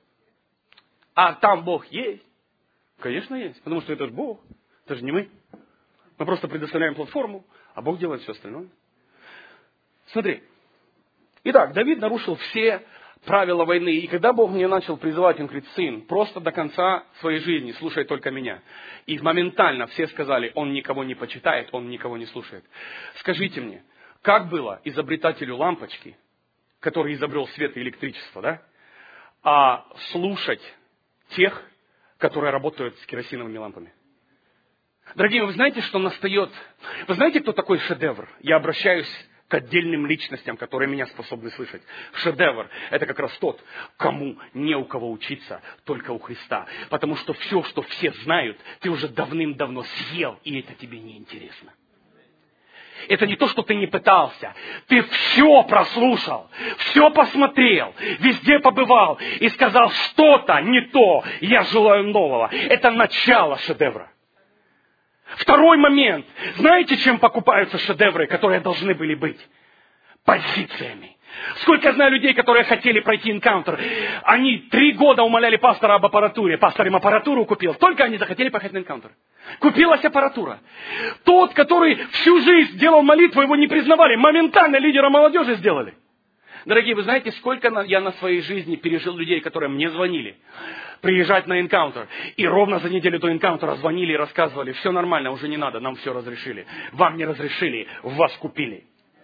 А там Бог есть? Конечно, есть. Потому что это же Бог. Это же не мы. Мы просто предоставляем платформу, а Бог делает все остальное. Смотри. Итак, Давид нарушил все правила войны. И когда Бог мне начал призывать, он говорит, сын, просто до конца своей жизни слушай только меня. И моментально все сказали, он никого не почитает, он никого не слушает. Скажите мне, как было изобретателю лампочки, который изобрел свет и электричество, да, а слушать тех, которые работают с керосиновыми лампами? Дорогие, вы знаете, что настает... Вы знаете, кто такой шедевр? Я обращаюсь к отдельным личностям, которые меня способны слышать. Шедевр – это как раз тот, кому не у кого учиться, только у Христа. Потому что все, что все знают, ты уже давным-давно съел, и это тебе не интересно. Это не то, что ты не пытался. Ты все прослушал, все посмотрел, везде побывал и сказал, что-то не то, я желаю нового. Это начало шедевра. Второй момент. Знаете, чем покупаются шедевры, которые должны были быть? Позициями. Сколько я знаю людей, которые хотели пройти энкаунтер. Они три года умоляли пастора об аппаратуре. Пастор им аппаратуру купил. Только они захотели поехать на энкаунтер. Купилась аппаратура. Тот, который всю жизнь делал молитву, его не признавали. Моментально лидера молодежи сделали. Дорогие, вы знаете, сколько я на своей жизни пережил людей, которые мне звонили. Приезжать на энкаунтер. И ровно за неделю до энкаунтера звонили и рассказывали, все нормально, уже не надо, нам все разрешили. Вам не разрешили, вас купили.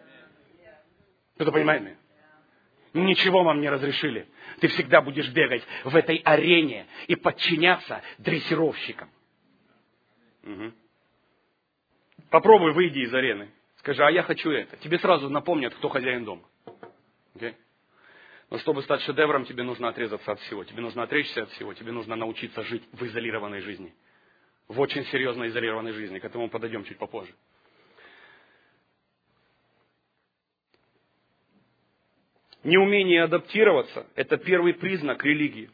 Кто-то понимает меня? Ничего вам не разрешили. Ты всегда будешь бегать в этой арене и подчиняться дрессировщикам. Угу. Попробуй выйди из арены. Скажи, а я хочу это. Тебе сразу напомнят, кто хозяин дома. Okay? Но чтобы стать шедевром, тебе нужно отрезаться от всего. Тебе нужно отречься от всего. Тебе нужно научиться жить в изолированной жизни. В очень серьезно изолированной жизни. К этому подойдем чуть попозже. Неумение адаптироваться – это первый признак религии.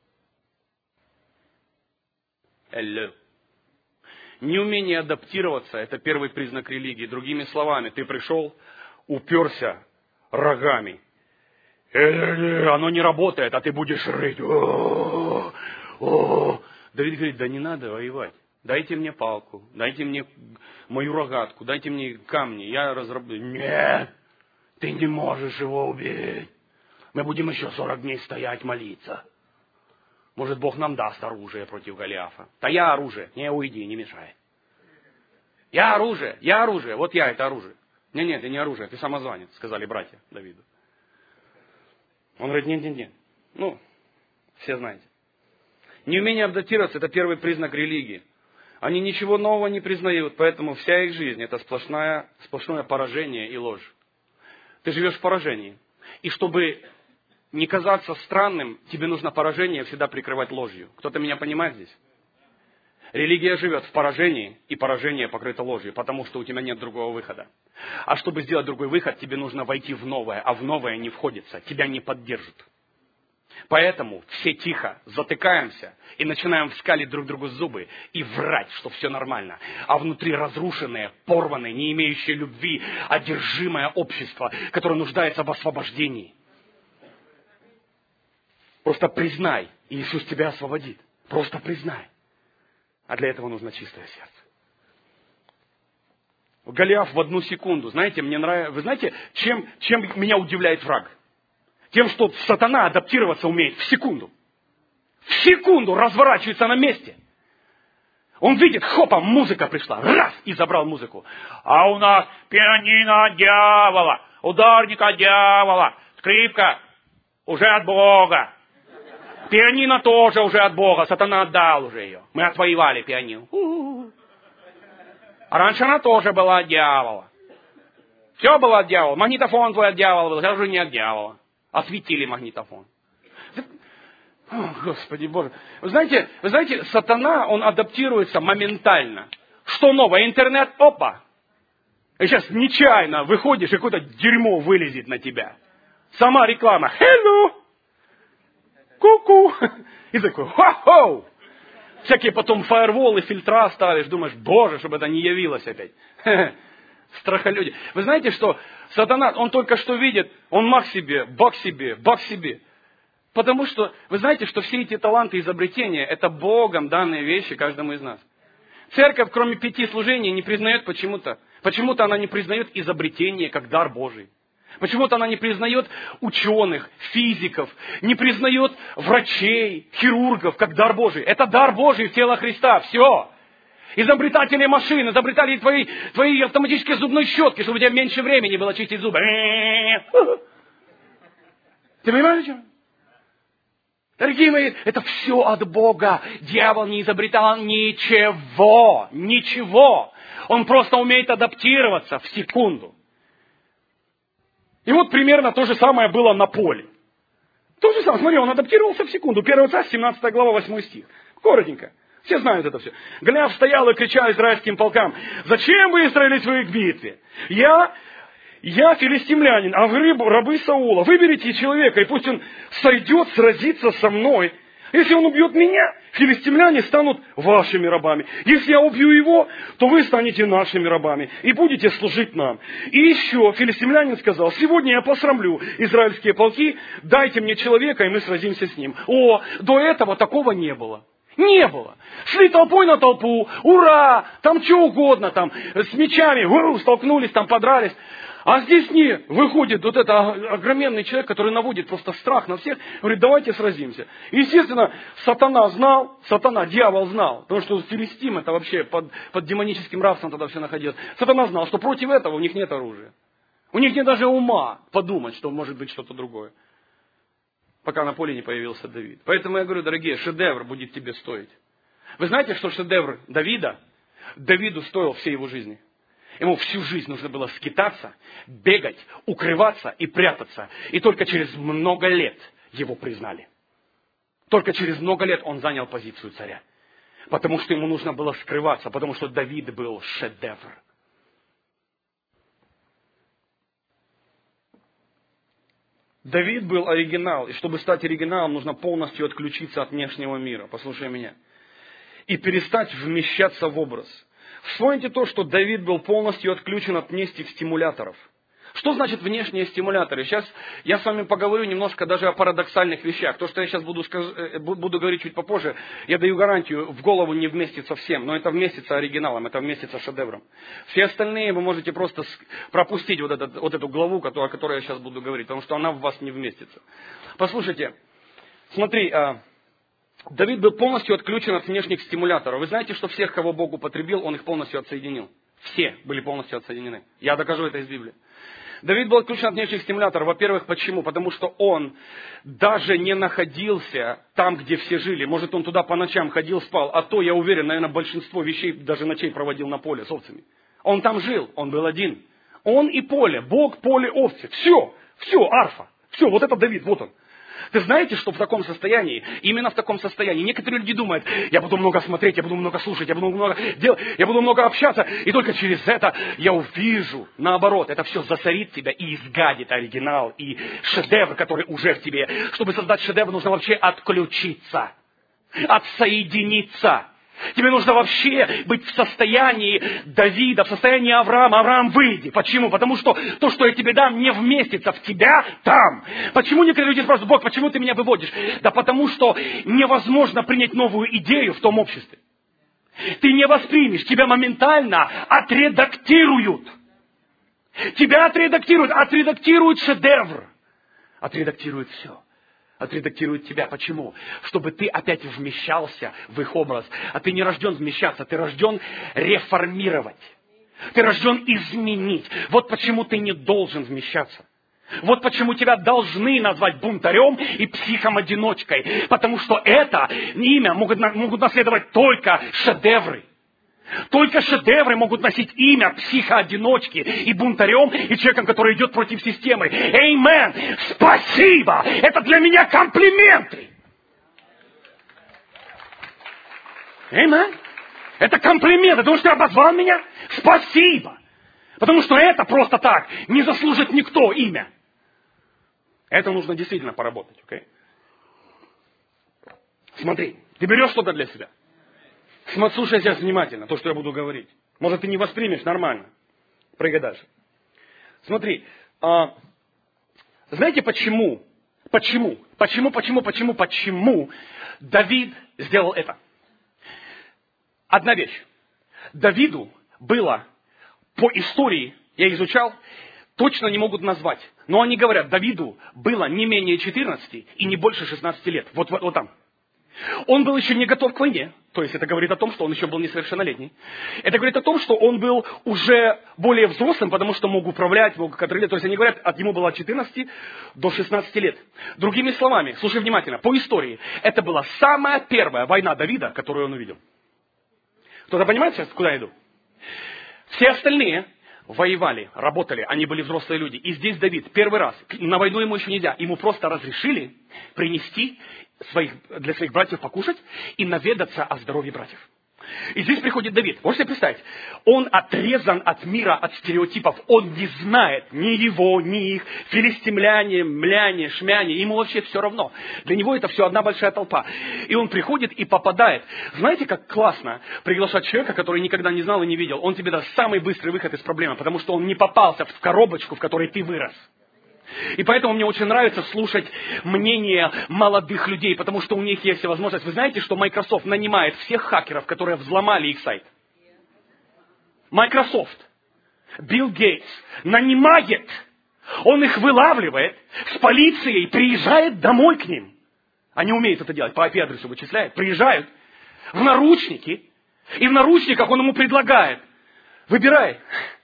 Hello. Неумение адаптироваться – это первый признак религии. Другими словами, ты пришел, уперся рогами. Оно не работает, а ты будешь рыть. О, о. Давид говорит, да не надо воевать. Дайте мне палку, дайте мне мою рогатку, дайте мне камни, я разработаю. Нет, ты не можешь его убить. Мы будем еще сорок дней стоять, молиться. Может, Бог нам даст оружие против Голиафа. Да я оружие. Не, уйди, не мешай. Я оружие, я оружие. Вот я это оружие. Не, нет, ты не оружие, ты самозванец, сказали братья Давиду. Он говорит, нет, нет, нет. Ну, все знаете. Неумение адаптироваться – это первый признак религии. Они ничего нового не признают, поэтому вся их жизнь – это сплошное, сплошное поражение и ложь. Ты живешь в поражении. И чтобы не казаться странным, тебе нужно поражение всегда прикрывать ложью. Кто-то меня понимает здесь? Религия живет в поражении, и поражение покрыто ложью, потому что у тебя нет другого выхода. А чтобы сделать другой выход, тебе нужно войти в новое, а в новое не входится, тебя не поддержат. Поэтому все тихо затыкаемся и начинаем вскалить друг другу зубы и врать, что все нормально. А внутри разрушенное, порванное, не имеющее любви, одержимое общество, которое нуждается в освобождении. Просто признай, и Иисус тебя освободит. Просто признай. А для этого нужно чистое сердце. Голиаф в одну секунду. Знаете, мне нравится. Вы знаете, чем, чем меня удивляет враг? Тем, что сатана адаптироваться умеет в секунду. В секунду разворачивается на месте. Он видит, хопа, музыка пришла. Раз! И забрал музыку. А у нас пианино дьявола, ударника дьявола, скрипка уже от Бога. Пианино тоже уже от Бога. Сатана отдал уже ее. Мы отвоевали пианино. У-у-у. А раньше она тоже была от дьявола. Все было от дьявола. Магнитофон твой от дьявола был. Сейчас уже не от дьявола. Осветили магнитофон. О, Господи Боже. Вы знаете, вы знаете, сатана, он адаптируется моментально. Что новое? Интернет, опа. И сейчас нечаянно выходишь, и какое-то дерьмо вылезет на тебя. Сама реклама. Hello. Ку-ку. И такой, ха-хоу. Всякие потом фаерволы, фильтра ставишь. Думаешь, Боже, чтобы это не явилось опять. Страхолюди. Вы знаете, что сатана, он только что видит, он мах себе, бак себе, бак себе. Потому что, вы знаете, что все эти таланты и изобретения, это Богом данные вещи каждому из нас. Церковь, кроме пяти служений, не признает почему-то. Почему-то она не признает изобретение как дар Божий. Почему-то она не признает ученых, физиков, не признает врачей, хирургов как дар Божий. Это дар Божий в тело Христа. Все. Изобретатели машин, изобретатели твои, твои автоматические зубные щетки, чтобы у тебя меньше времени было чистить зубы. Ты понимаешь, о чем? Дорогие мои, это все от Бога. Дьявол не изобретал ничего, ничего. Он просто умеет адаптироваться в секунду. И вот примерно то же самое было на поле. То же самое, смотри, он адаптировался в секунду. Первый Царств, семнадцатая глава, восьмой стих. Коротенько. Все знают это все. Голиаф стоял и кричал израильским полкам: «Зачем вы строились вы к битве? Я, я филистимлянин, а вы рабы Саула. Выберите человека, и пусть он сойдет сразиться со мной. Если он убьет меня, филистимляне станут вашими рабами. Если я убью его, то вы станете нашими рабами и будете служить нам». И еще филистимлянин сказал: «Сегодня я посрамлю израильские полки, дайте мне человека, и мы сразимся с ним». О, до этого такого не было. Не было. Шли толпой на толпу, ура, там что угодно, там с мечами, уру, столкнулись, там подрались. А здесь не, выходит вот этот огроменный человек, который наводит просто страх на всех, говорит: давайте сразимся. Естественно, сатана знал, сатана, дьявол знал, потому что Филистим это вообще под, под демоническим рабством тогда все находилось. Сатана знал, что против этого у них нет оружия. У них нет даже ума подумать, что может быть что-то другое. Пока на поле не появился Давид. Поэтому я говорю, дорогие, шедевр будет тебе стоить. Вы знаете, что шедевр Давида, Давиду стоил всей его жизни? Ему всю жизнь нужно было скитаться, бегать, укрываться и прятаться. И только через много лет его признали. Только через много лет он занял позицию царя. Потому что ему нужно было скрываться, потому что Давид был шедевр. Давид был оригинал, и чтобы стать оригиналом, нужно полностью отключиться от внешнего мира. Послушай меня. И перестать вмещаться в образ. Вспомните то, что Давид был полностью отключен от внешних стимуляторов. Что значит внешние стимуляторы? Сейчас я с вами поговорю немножко даже о парадоксальных вещах. То, что я сейчас буду, скаж... буду говорить чуть попозже, я даю гарантию, в голову не вместится всем. Но это вместится оригиналом, это вместится шедевром. Все остальные вы можете просто пропустить вот, этот, вот эту главу, о которой я сейчас буду говорить, потому что она в вас не вместится. Послушайте, смотри, Давид был полностью отключен от внешних стимуляторов. Вы знаете, что всех, кого Бог употребил, Он их полностью отсоединил. Все были полностью отсоединены. Я докажу это из Библии. Давид был отключен от внешних стимуляторов. Во-первых, почему? Потому что он даже не находился там, где все жили. Может, он туда по ночам ходил, спал. А то, я уверен, наверное, большинство вещей, даже ночей проводил на поле с овцами. Он там жил, он был один. Он и поле, Бог, поле, овцы. Все, все, арфа. Все, вот это Давид, вот он. Ты знаете, что в таком состоянии, именно в таком состоянии, некоторые люди думают, я буду много смотреть, я буду много слушать, я буду много делать, я буду много общаться, и только через это я увижу, наоборот, это все засорит тебя и изгадит оригинал, и шедевр, который уже в тебе. Чтобы создать шедевр, нужно вообще отключиться, отсоединиться. Тебе нужно вообще быть в состоянии Давида, в состоянии Авраама. Авраам, выйди. Почему? Потому что то, что я тебе дам, не вместится в тебя там. Почему некоторые люди спрашивают, Бог, почему ты меня выводишь? Да потому что невозможно принять новую идею в том обществе. Ты не воспримешь, тебя моментально отредактируют. Тебя отредактируют, отредактируют шедевр. Отредактируют все. Отредактируют тебя. Почему? Чтобы ты опять вмещался в их образ. А ты не рожден вмещаться, ты рожден реформировать. Ты рожден изменить. Вот почему ты не должен вмещаться. Вот почему тебя должны назвать бунтарем и психом-одиночкой. Потому что это имя могут, могут наследовать только шедевры. Только шедевры могут носить имя психоодиночки и бунтарем, и человеком, который идет против системы. Эймен! Спасибо! Это для меня комплименты! Эймен! Это комплименты, потому что ты обозвал меня? Спасибо! Потому что это просто так не заслужит никто имя. Это нужно действительно поработать, окей? Смотри, ты берешь что-то для себя. Слушай сейчас внимательно, то, что я буду говорить. Может, ты не воспримешь нормально. Прыгай дальше. Смотри, а, знаете почему? Почему? Почему, почему, почему, почему Давид сделал это? Одна вещь. Давиду было, по истории, я изучал, точно не могут назвать. Но они говорят, Давиду было не менее четырнадцати и не больше шестнадцати лет. Вот, вот, вот там. Он был еще не готов к войне. То есть это говорит о том, что он еще был несовершеннолетний. Это говорит о том, что он был уже более взрослым, потому что мог управлять, мог контролировать. То есть они говорят, от ему было от четырнадцати до шестнадцати лет. Другими словами, слушай внимательно, по истории, это была самая первая война Давида, которую он увидел. Кто-то понимает сейчас, куда я иду? Все остальные воевали, работали, они были взрослые люди. И здесь Давид первый раз, на войну ему еще нельзя, ему просто разрешили принести своих, для своих братьев покушать и наведаться о здоровье братьев. И здесь приходит Давид. Можете себе представить? Он отрезан от мира, от стереотипов. Он не знает ни его, ни их. Филистимляне, мляне, шмяне. Ему вообще все равно. Для него это все одна большая толпа. И он приходит и попадает. Знаете, как классно приглашать человека, который никогда не знал и не видел. Он тебе даст самый быстрый выход из проблемы, потому что он не попался в коробочку, в которой ты вырос. И поэтому мне очень нравится слушать мнение молодых людей, потому что у них есть возможность. Вы знаете, что Microsoft нанимает всех хакеров, которые взломали их сайт? Microsoft, Билл Гейтс нанимает, он их вылавливает, с полицией приезжает домой к ним. Они умеют это делать, по ай пи-адресу вычисляют, приезжают в наручники, и в наручниках он ему предлагает, выбирай,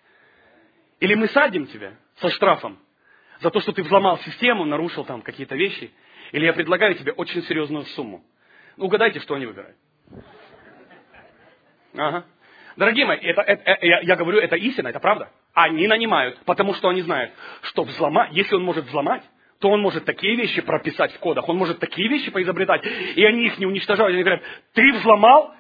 или мы садим тебя со штрафом, за то, что ты взломал систему, нарушил там какие-то вещи. Или я предлагаю тебе очень серьезную сумму. Ну, угадайте, что они выбирают. Ага. Дорогие мои, это, это, это, я, я говорю, это истина, это правда. Они нанимают, потому что они знают, что взломать, если он может взломать, то он может такие вещи прописать в кодах, он может такие вещи поизобретать, и они их не уничтожают. Они говорят, ты взломал?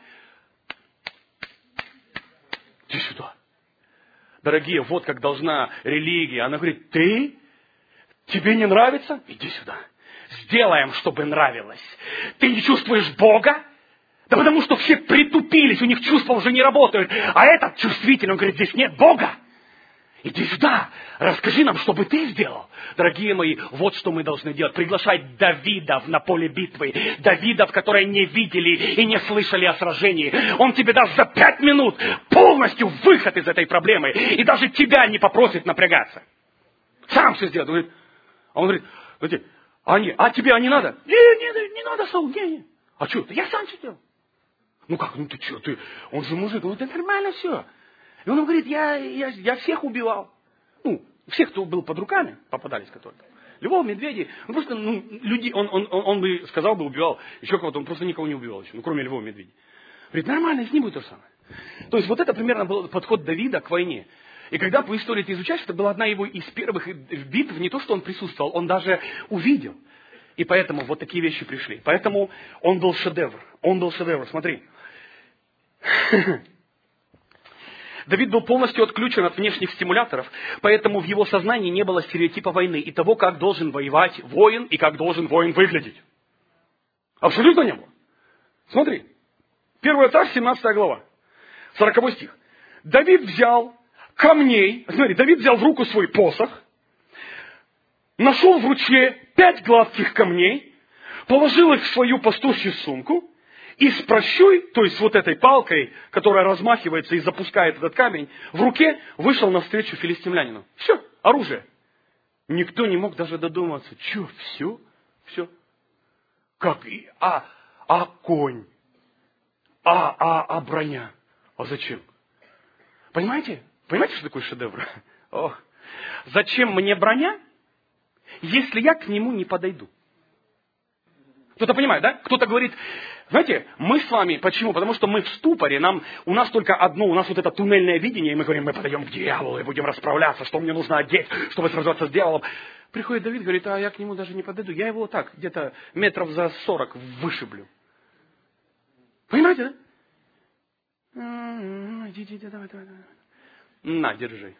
Иди сюда. Дорогие, вот как должна религия. Она говорит, ты? Тебе не нравится? Иди сюда. Сделаем, чтобы нравилось. Ты не чувствуешь Бога? Да потому что все притупились, у них чувства уже не работают. А этот чувствительный, он говорит, здесь нет Бога. Иди сюда, расскажи нам, что бы ты сделал. Дорогие мои, вот что мы должны делать. Приглашать Давидов на поле битвы. Давидов, которые не видели и не слышали о сражении. Он тебе даст за пять минут полностью выход из этой проблемы. И даже тебя не попросит напрягаться. Сам все сделает. Он говорит, а он говорит, смотрите, а, они, а тебе а не надо? Не, не, не надо, Саул, не, не. А что, я сам все делал. Ну как, ну ты что, ты, он же мужик, ну это нормально все. И он говорит, я, я, я всех убивал. Ну, всех, кто был под руками, попадались которые. Львов, медведей. Ну просто, ну, людей, он, он, он, он бы сказал бы, убивал еще кого-то, он просто никого не убивал еще, ну кроме львов и медведей. Говорит, нормально, с ним будет то же самое. То есть вот это примерно был подход Давида к войне. И когда по истории ты изучаешь, это была одна его из первых битв, не то, что он присутствовал, он даже увидел. И поэтому вот такие вещи пришли. Поэтому он был шедевр. Он был шедевр, смотри. Давид был полностью отключен от внешних стимуляторов, поэтому в его сознании не было стереотипа войны и того, как должен воевать воин и как должен воин выглядеть. Абсолютно не было. Смотри. Первая Царь, семнадцатая глава. сороковой стих. Давид взял камней, смотри, Давид взял в руку свой посох, нашел в ручье пять гладких камней, положил их в свою пастушью сумку, и с прощой, то есть вот этой палкой, которая размахивается и запускает этот камень, в руке вышел навстречу филистимлянину. Все, оружие. Никто не мог даже додуматься. Че, все? Все. Как? А, а конь? А, а, а броня? А зачем? Понимаете? Понимаете, что такое шедевр? О. Зачем мне броня, если я к нему не подойду? Кто-то понимает, да? Кто-то говорит, знаете, мы с вами, почему? Потому что мы в ступоре, нам, у нас только одно, у нас вот это туннельное видение, и мы говорим, мы подойдем к дьяволу и будем расправляться, что мне нужно одеть, чтобы сражаться с дьяволом. Приходит Давид, говорит, а я к нему даже не подойду, я его вот так, где-то метров за сорок вышиблю. Понимаете, да? Иди, иди, давай, давай, давай. На, держи.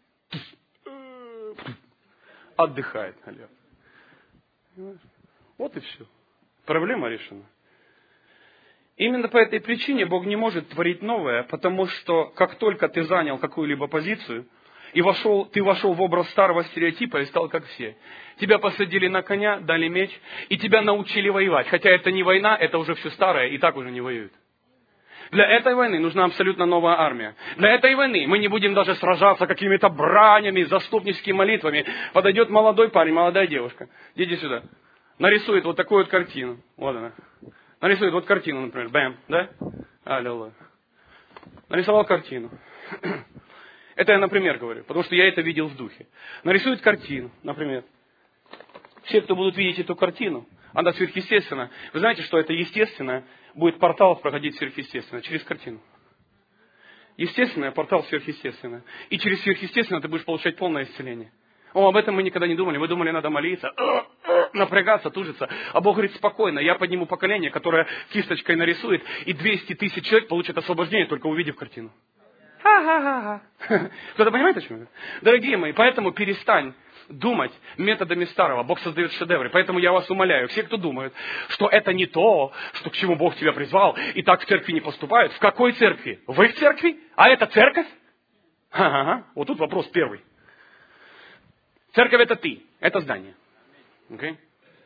Отдыхает, Олег. Вот и все. Проблема решена. Именно по этой причине Бог не может творить новое, потому что как только ты занял какую-либо позицию, и вошел, ты вошел в образ старого стереотипа и стал как все. Тебя посадили на коня, дали меч, и тебя научили воевать. Хотя это не война, это уже все старое, и так уже не воюют. Для этой войны нужна абсолютно новая армия. Для этой войны мы не будем даже сражаться какими-то бранями, заступническими молитвами. Подойдет молодой парень, молодая девушка. Иди сюда. Нарисует вот такую вот картину. Вот она. Нарисует вот картину, например. Бэм, да? Аллилуйя. Нарисовал картину. Это я, например, говорю, потому что я это видел в духе. Нарисует картину, например. Все, кто будут видеть эту картину, она сверхъестественная. Вы знаете, что это естественное будет портал проходить сверхъестественно через картину. Естественное, портал сверхъестественное. И через сверхъестественное ты будешь получать полное исцеление. О, об этом мы никогда не думали. Мы думали, надо молиться, напрягаться, тужиться. А Бог говорит, спокойно, я подниму поколение, которое кисточкой нарисует, и двести тысяч человек получат освобождение, только увидев картину. Ха-ха-ха-ха. Кто-то понимает, о чем я? Дорогие мои, поэтому перестань думать методами старого. Бог создает шедевры. Поэтому я вас умоляю, все, кто думают, что это не то, что к чему Бог тебя призвал, и так в церкви не поступают. В какой церкви? В их церкви? А это церковь? Ага, вот тут вопрос первый. Церковь это ты, это здание. Okay?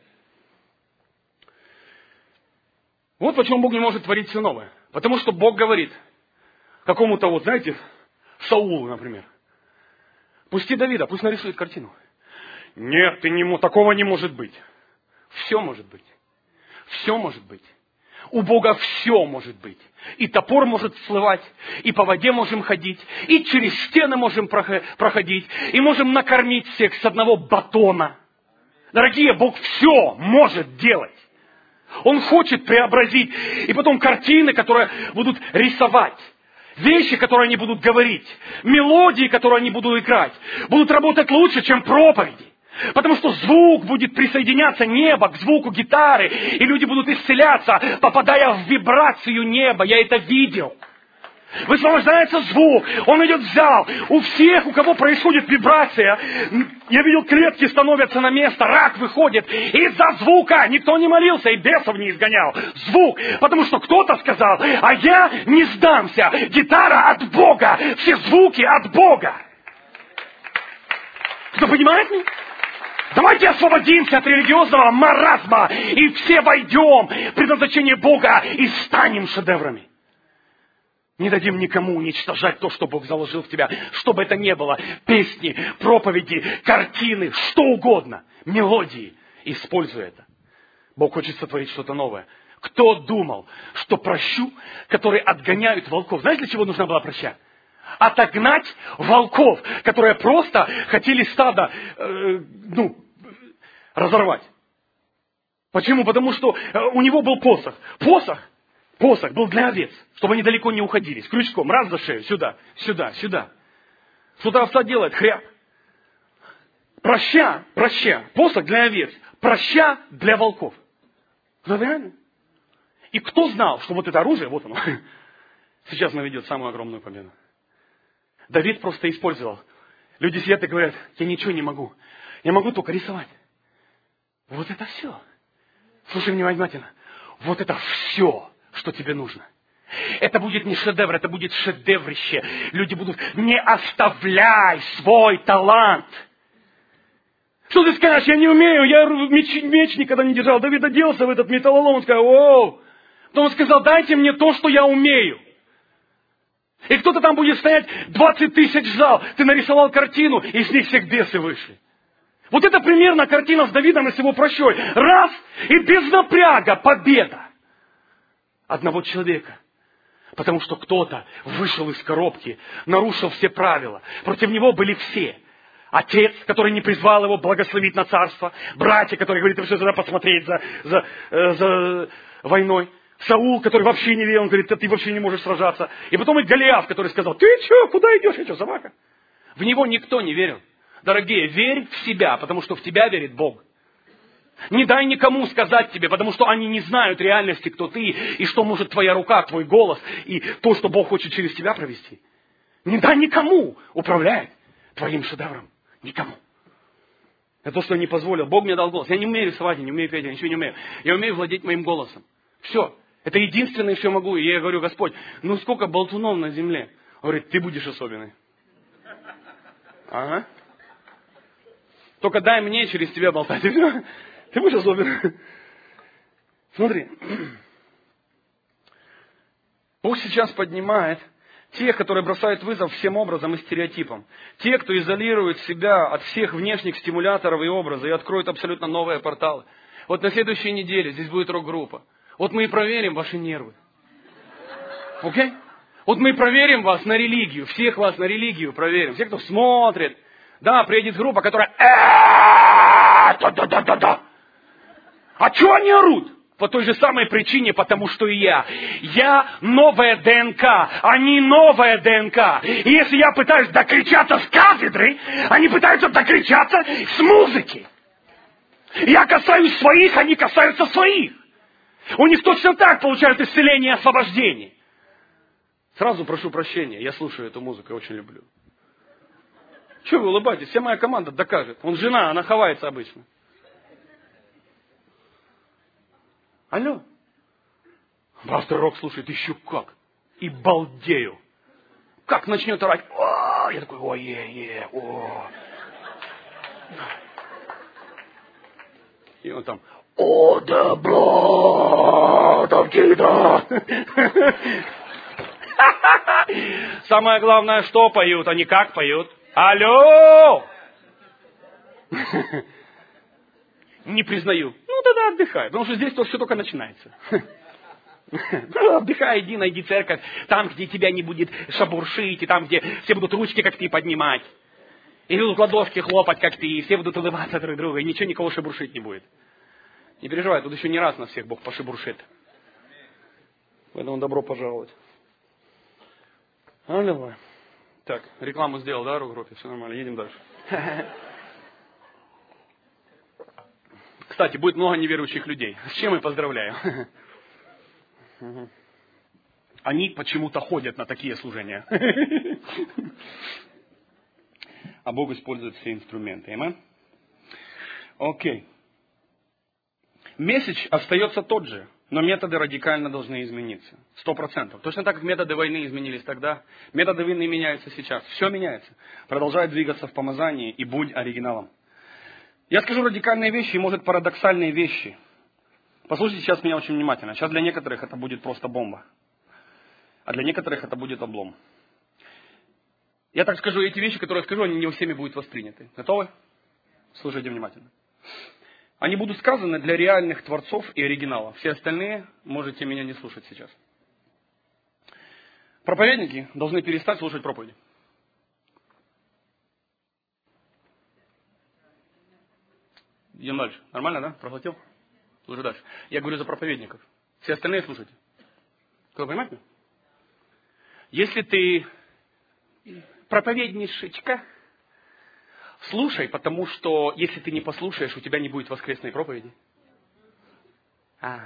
Вот почему Бог не может творить все новое. Потому что Бог говорит какому-то, вот, знаете, Саулу, например. Пусти Давида, пусть нарисует картину. Нет, ты не, такого не может быть. Все может быть. Все может быть. У Бога все может быть. И топор может всплывать, и по воде можем ходить, и через стены можем проходить, и можем накормить всех с одного батона. Дорогие, Бог все может делать. Он хочет преобразить. И потом картины, которые будут рисовать. Вещи, которые они будут говорить, мелодии, которые они будут играть, будут работать лучше, чем проповеди. Потому что звук будет присоединяться неба к звуку гитары, и люди будут исцеляться, попадая в вибрацию неба. Я это видел. Высвобождается звук, он идет в зал. У всех, у кого происходит вибрация, я видел, клетки становятся на место, рак выходит. Из-за звука никто не молился и бесов не изгонял. Звук, потому что кто-то сказал, а я не сдамся. Гитара от Бога, все звуки от Бога. Кто понимает меня? Давайте освободимся от религиозного маразма и все войдем в предназначение Бога и станем шедеврами. Не дадим никому уничтожать то, что Бог заложил в тебя. Что бы это ни было. Песни, проповеди, картины, что угодно. Мелодии. Используй это. Бог хочет сотворить что-то новое. Кто думал, что прощу, которые отгоняют волков. Знаете, для чего нужна была проща? Отогнать волков, которые просто хотели стадо э, ну, разорвать. Почему? Потому что у него был посох. Посох. Посох был для овец, чтобы они далеко не уходили. С крючком, раз за шею, сюда, сюда, сюда. Что-то овца делает, хряб. Проща, проща, посох для овец, проща для волков. Ну, реально. И кто знал, что вот это оружие, вот оно, сейчас наведет самую огромную победу. Давид просто использовал. Люди сидят и говорят, я ничего не могу. Я могу только рисовать. Вот это все. Слушай меня внимательно. Вот это все. Что тебе нужно. Это будет не шедевр, это будет шедеврище. Люди будут, не оставляй свой талант. Что ты скажешь, я не умею, я меч, меч никогда не держал. Давид оделся в этот металлолом, он сказал, оу. Потом он сказал, дайте мне то, что я умею. И кто-то там будет стоять, двадцать тысяч зал. Ты нарисовал картину, и с них всех бесы вышли. Вот это примерно картина с Давидом и с его прощой. Раз, и без напряга победа. Одного человека. Потому что кто-то вышел из коробки, нарушил все правила. Против него были все. Отец, который не призвал его благословить на царство. Братья, которые говорят, ты что сюда посмотреть за, за, э, за войной. Саул, который вообще не верил, он говорит, ты вообще не можешь сражаться. И потом и Голиаф, который сказал, ты что, куда идешь, я что, собака? В него никто не верил. Дорогие, верь в себя, потому что в тебя верит Бог. Не дай никому сказать тебе, потому что они не знают реальности, кто ты, и что может твоя рука, твой голос, и то, что Бог хочет через тебя провести. Не дай никому управлять твоим шедевром. Никому. Это то, что я не позволил. Бог мне дал голос. Я не умею рисовать, я не умею петь, я ничего не умею. Я умею владеть моим голосом. Все. Это единственное, что я могу. И я говорю, Господь, ну сколько болтунов на земле? Он говорит, ты будешь особенный. Ага. Только дай мне через тебя болтать. И все. Ты будешь особенный. Смотри. Бог сейчас поднимает тех, которые бросают вызов всем образом и стереотипам. Те, кто изолирует себя от всех внешних стимуляторов и образов и откроет абсолютно новые порталы. Вот на следующей неделе здесь будет рок-группа. Вот мы и проверим ваши нервы. Окей? Okay? Вот мы и проверим вас на религию. Всех вас на религию проверим. Все, кто смотрит. Да, приедет группа, которая... Да-да-да-да-да. А чего они орут? По той же самой причине, потому что и я. Я новая ДНК, они новая ДНК. И если я пытаюсь докричаться с кафедры, они пытаются докричаться с музыки. Я касаюсь своих, они касаются своих. У них точно так получают исцеление и освобождение. Сразу прошу прощения, я слушаю эту музыку, я очень люблю. Чего вы улыбаетесь? Вся моя команда докажет. Он жена, она хавается обычно. Алло. Пастор Рок слушает еще как. И балдею. Как начнет орать. О, я такой, ой-е-е, о. И он там, о, да, бла, там кида. Самое главное, что поют, они как поют. Алло! Не признаю. Ну, тогда отдыхай, потому что здесь все только начинается. Ну, отдыхай, иди, найди церковь, там, где тебя не будет шабуршить, и там, где все будут ручки, как ты, поднимать. И будут ладошки хлопать, как ты, и все будут улыбаться друг другу, и ничего никого шебуршить не будет. Не переживай, тут еще не раз нас всех Бог пошебуршит. Поэтому добро пожаловать. Ну, давай. Так, рекламу сделал, да, рок-группе? Все нормально, едем дальше. Кстати, будет много неверующих людей. С чем я поздравляю. Они почему-то ходят на такие служения. А Бог использует все инструменты. Аминь? Окей. Месседж остается тот же, но методы радикально должны измениться. Сто процентов. Точно так, как методы войны изменились тогда, методы войны меняются сейчас. Все меняется. Продолжай двигаться в помазании и будь оригиналом. Я скажу радикальные вещи и, может, парадоксальные вещи. Послушайте сейчас меня очень внимательно. Сейчас для некоторых это будет просто бомба. А для некоторых это будет облом. Я так скажу, эти вещи, которые я скажу, они не у всеми будут восприняты. Готовы? Слушайте внимательно. Они будут сказаны для реальных творцов и оригиналов. Все остальные можете меня не слушать сейчас. Проповедники должны перестать слушать проповеди. Идем дальше. Нормально, да? Проглотил? Слушай дальше. Я говорю за проповедников. Все остальные слушайте. Кто понимает меня? Если ты проповедничечка, слушай, потому что если ты не послушаешь, у тебя не будет воскресной проповеди. А.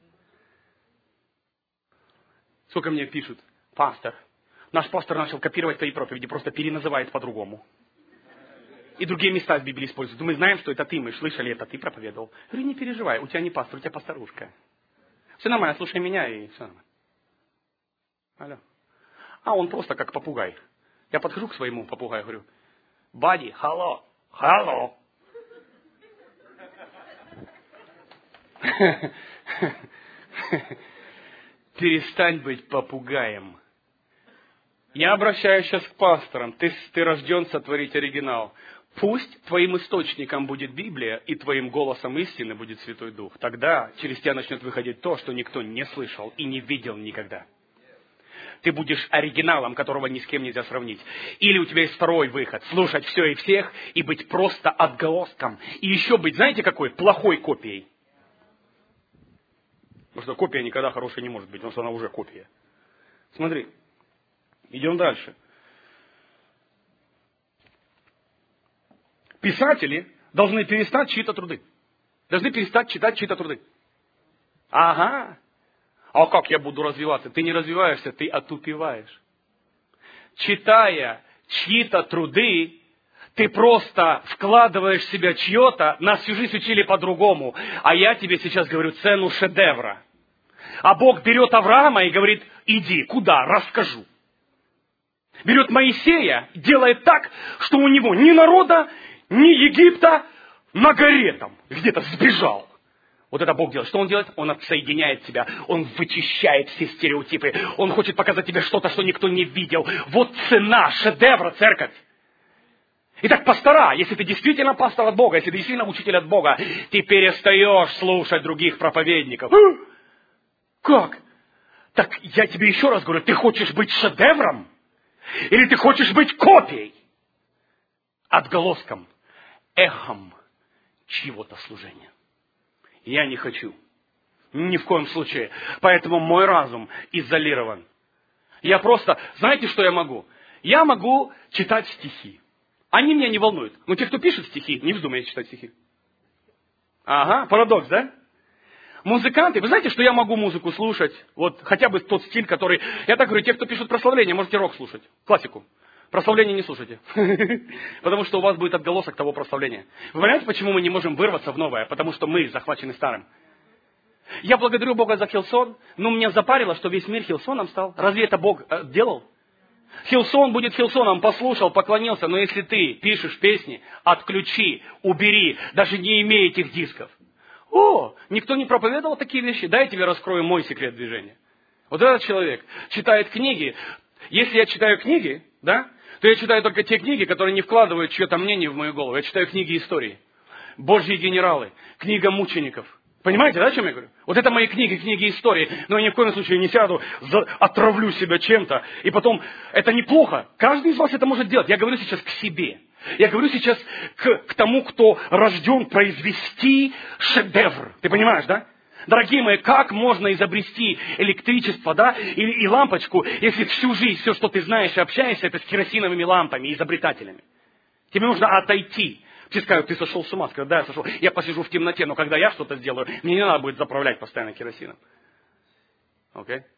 Сколько мне пишут, пастор, наш пастор начал копировать твои проповеди, просто переназывает по-другому. И другие места в Библии используют. Мы знаем, что это ты, мы слышали, это ты проповедовал. Я говорю, не переживай, у тебя не пастор, у тебя пасторушка. Все нормально, слушай меня и все нормально. Алло. А он просто как попугай. Я подхожу к своему попугаю, говорю, бади, hello, hello. Перестань быть попугаем. Я обращаюсь сейчас к пасторам. Ты, ты рожден сотворить оригинал. Пусть твоим источником будет Библия, и твоим голосом истины будет Святой Дух. Тогда через тебя начнет выходить то, что никто не слышал и не видел никогда. Ты будешь оригиналом, которого ни с кем нельзя сравнить. Или у тебя есть второй выход. Слушать все и всех и быть просто отголоском. И еще быть, знаете какой? Плохой копией. Потому что копия никогда хорошей не может быть, потому что она уже копия. Смотри. Идем дальше. Писатели должны перестать чьи-то труды. Должны перестать читать чьи-то труды. Ага. А как я буду развиваться? Ты не развиваешься, ты отупеваешь. Читая чьи-то труды, ты просто вкладываешь в себя чье-то, нас всю жизнь учили по-другому. А я тебе сейчас говорю цену шедевра. А Бог берет Авраама и говорит, иди, куда, расскажу. Берет Моисея, делает так, что у него ни народа, ни Египта, на горе там где-то сбежал. Вот это Бог делает. Что Он делает? Он отсоединяет тебя. Он вычищает все стереотипы. Он хочет показать тебе что-то, что никто не видел. Вот цена шедевра, церковь. Итак, пастора, если ты действительно пастор от Бога, если ты действительно учитель от Бога, ты перестаешь слушать других проповедников. Как? Так я тебе еще раз говорю, ты хочешь быть шедевром? Или ты хочешь быть копией? Отголоском, эхом чьего-то служения. Я не хочу. Ни в коем случае. Поэтому мой разум изолирован. Я просто... Знаете, что я могу? Я могу читать стихи. Они меня не волнуют. Но те, кто пишет стихи, не вздумайте читать стихи. Ага, парадокс, да? Музыканты, вы знаете, что я могу музыку слушать? Вот хотя бы тот стиль, который... Я так говорю, те, кто пишут прославление, можете рок слушать. Классику. Прославление не слушайте. Потому что у вас будет отголосок того прославления. Вы понимаете, почему мы не можем вырваться в новое? Потому что мы захвачены старым. Я благодарю Бога за Хиллсон, но меня запарило, что весь мир Хиллсоном стал. Разве это Бог делал? Хиллсон будет Хиллсоном, послушал, поклонился. Но если ты пишешь песни, отключи, убери, даже не имея этих дисков. О, никто не проповедовал такие вещи. Дай я тебе раскрою мой секрет движения. Вот этот человек читает книги. Если я читаю книги, да, то я читаю только те книги, которые не вкладывают чье-то мнение в мою голову. Я читаю книги истории. Божьи генералы. Книга мучеников. Понимаете, да, о чем я говорю? Вот это мои книги, книги истории. Но я ни в коем случае не сяду, за, отравлю себя чем-то. И потом, это неплохо. Каждый из вас это может делать. Я говорю сейчас к себе. Я говорю сейчас к, к тому, кто рожден произвести шедевр. Ты понимаешь, да? Дорогие мои, как можно изобрести электричество, да, и, и лампочку, если всю жизнь, все, что ты знаешь и общаешься, это с керосиновыми лампами, изобретателями? Тебе нужно отойти. Все скажут, ты сошел с ума. Скажут, да, я сошел. Я посижу в темноте, но когда я что-то сделаю, мне не надо будет заправлять постоянно керосином. Окей? Okay?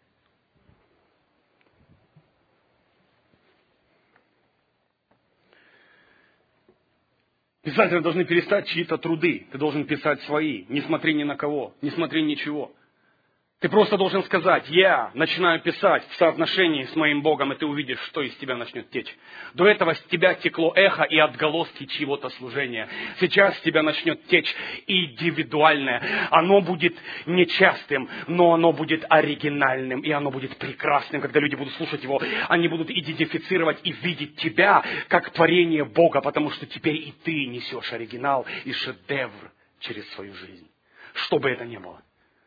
Писатели должны перестать чьи-то труды. Ты должен писать свои. Не смотри ни на кого. Не смотри ничего. Ты просто должен сказать, я начинаю писать в соотношении с моим Богом, и ты увидишь, что из тебя начнет течь. До этого с тебя текло эхо и отголоски чьего-то служения. Сейчас с тебя начнет течь индивидуальное. Оно будет нечастым, но оно будет оригинальным, и оно будет прекрасным. Когда люди будут слушать его, они будут идентифицировать и видеть тебя как творение Бога, потому что теперь и ты несешь оригинал и шедевр через свою жизнь. Что бы это ни было.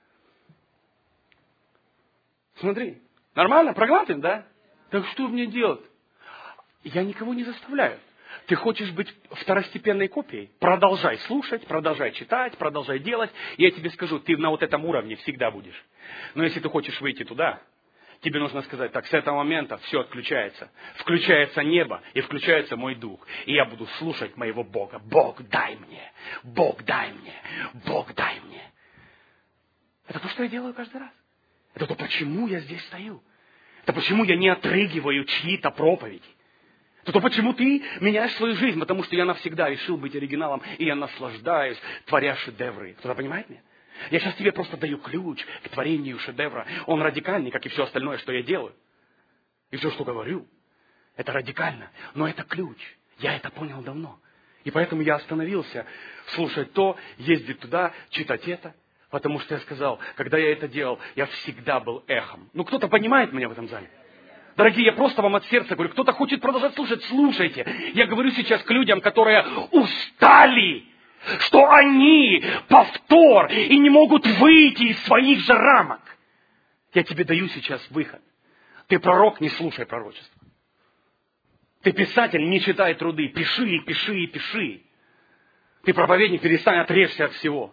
Смотри, нормально, проглатываем, да? Так что мне делать? Я никого не заставляю. Ты хочешь быть второстепенной копией? Продолжай слушать, продолжай читать, продолжай делать. Я тебе скажу, ты на вот этом уровне всегда будешь. Но если ты хочешь выйти туда, тебе нужно сказать, так, с этого момента все отключается. Включается небо и включается мой дух. И я буду слушать моего Бога. Бог, дай мне. Бог, дай мне. Бог, дай мне. Это то, что я делаю каждый раз. Это то, почему я здесь стою. Это почему я не отрыгиваю чьи-то проповеди. Это то, почему ты меняешь свою жизнь. Потому что я навсегда решил быть оригиналом. И я наслаждаюсь, творя шедевры. Кто-то понимает меня? Я сейчас тебе просто даю ключ к творению шедевра. Он радикальный, как и все остальное, что я делаю. И все, что говорю. Это радикально. Но это ключ. Я это понял давно. И поэтому я остановился слушать то, ездить туда, читать это. Потому что я сказал, когда я это делал, я всегда был эхом. Ну, кто-то понимает меня в этом зале? Дорогие, я просто вам от сердца говорю, кто-то хочет продолжать слушать, слушайте. Я говорю сейчас к людям, которые устали, что они повтор и не могут выйти из своих же рамок. Я тебе даю сейчас выход. Ты пророк, не слушай пророчества. Ты писатель, не читай труды. Пиши, пиши, пиши. Ты проповедник, перестань, отрежься от всего.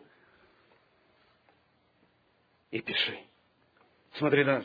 И пиши. Смотри дальше.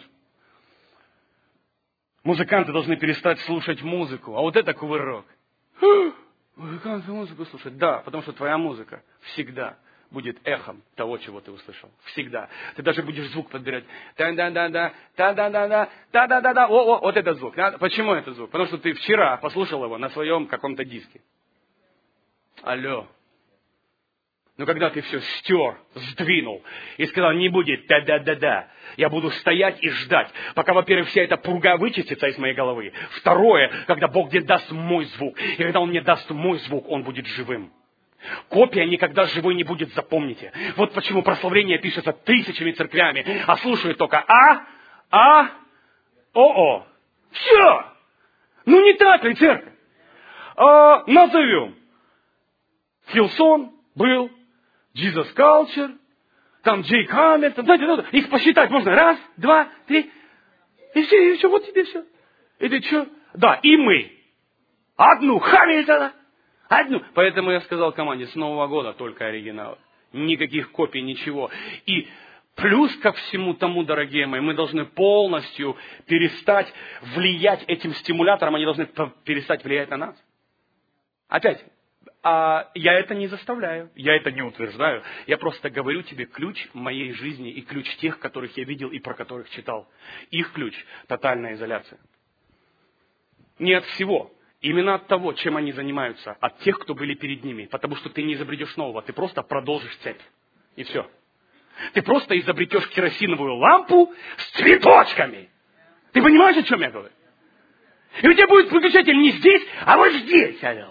Музыканты должны перестать слушать музыку. А вот это кувырок. Музыканты музыку слушают. Да, потому что твоя музыка всегда будет эхом того, чего ты услышал. Всегда. Ты даже будешь звук подбирать. Та-да-да-да, та-да-да-да, та-да-да-да. О-о, вот этот звук. Почему этот звук? Потому что ты вчера послушал его на своем каком-то диске. Алло. Но когда ты все стер, сдвинул и сказал, не будет да-да-да-да, я буду стоять и ждать, пока, во-первых, вся эта пурга вычистится из моей головы. Второе, когда Бог мне даст мой звук. И когда Он мне даст мой звук, Он будет живым. Копия никогда живой не будет, запомните. Вот почему прославление пишется тысячами церквями, а слушают только А, А, О-О. Все. Ну не так ли, церковь? А, назовем. Хилсон был, Jesus Culture, там Джей Хамильтон, знаете, их посчитать можно. Раз, два, три. И все, и все, вот тебе все. И ты что? Да, и мы. Одну Хамильтона. Одну. Поэтому я сказал команде, с Нового года только оригинал. Никаких копий, ничего. И плюс ко всему тому, дорогие мои, мы должны полностью перестать влиять этим стимулятором, они должны перестать влиять на нас. Опять. А я это не заставляю, я это не утверждаю. Я просто говорю тебе ключ моей жизни и ключ тех, которых я видел и про которых читал. Их ключ – тотальная изоляция. Не от всего, именно от того, чем они занимаются, от тех, кто были перед ними. Потому что ты не изобретешь нового, ты просто продолжишь цепь. И все. Ты просто изобретешь керосиновую лампу с цветочками. Ты понимаешь, о чем я говорю? И у тебя будет выключатель не здесь, а вот здесь, алло.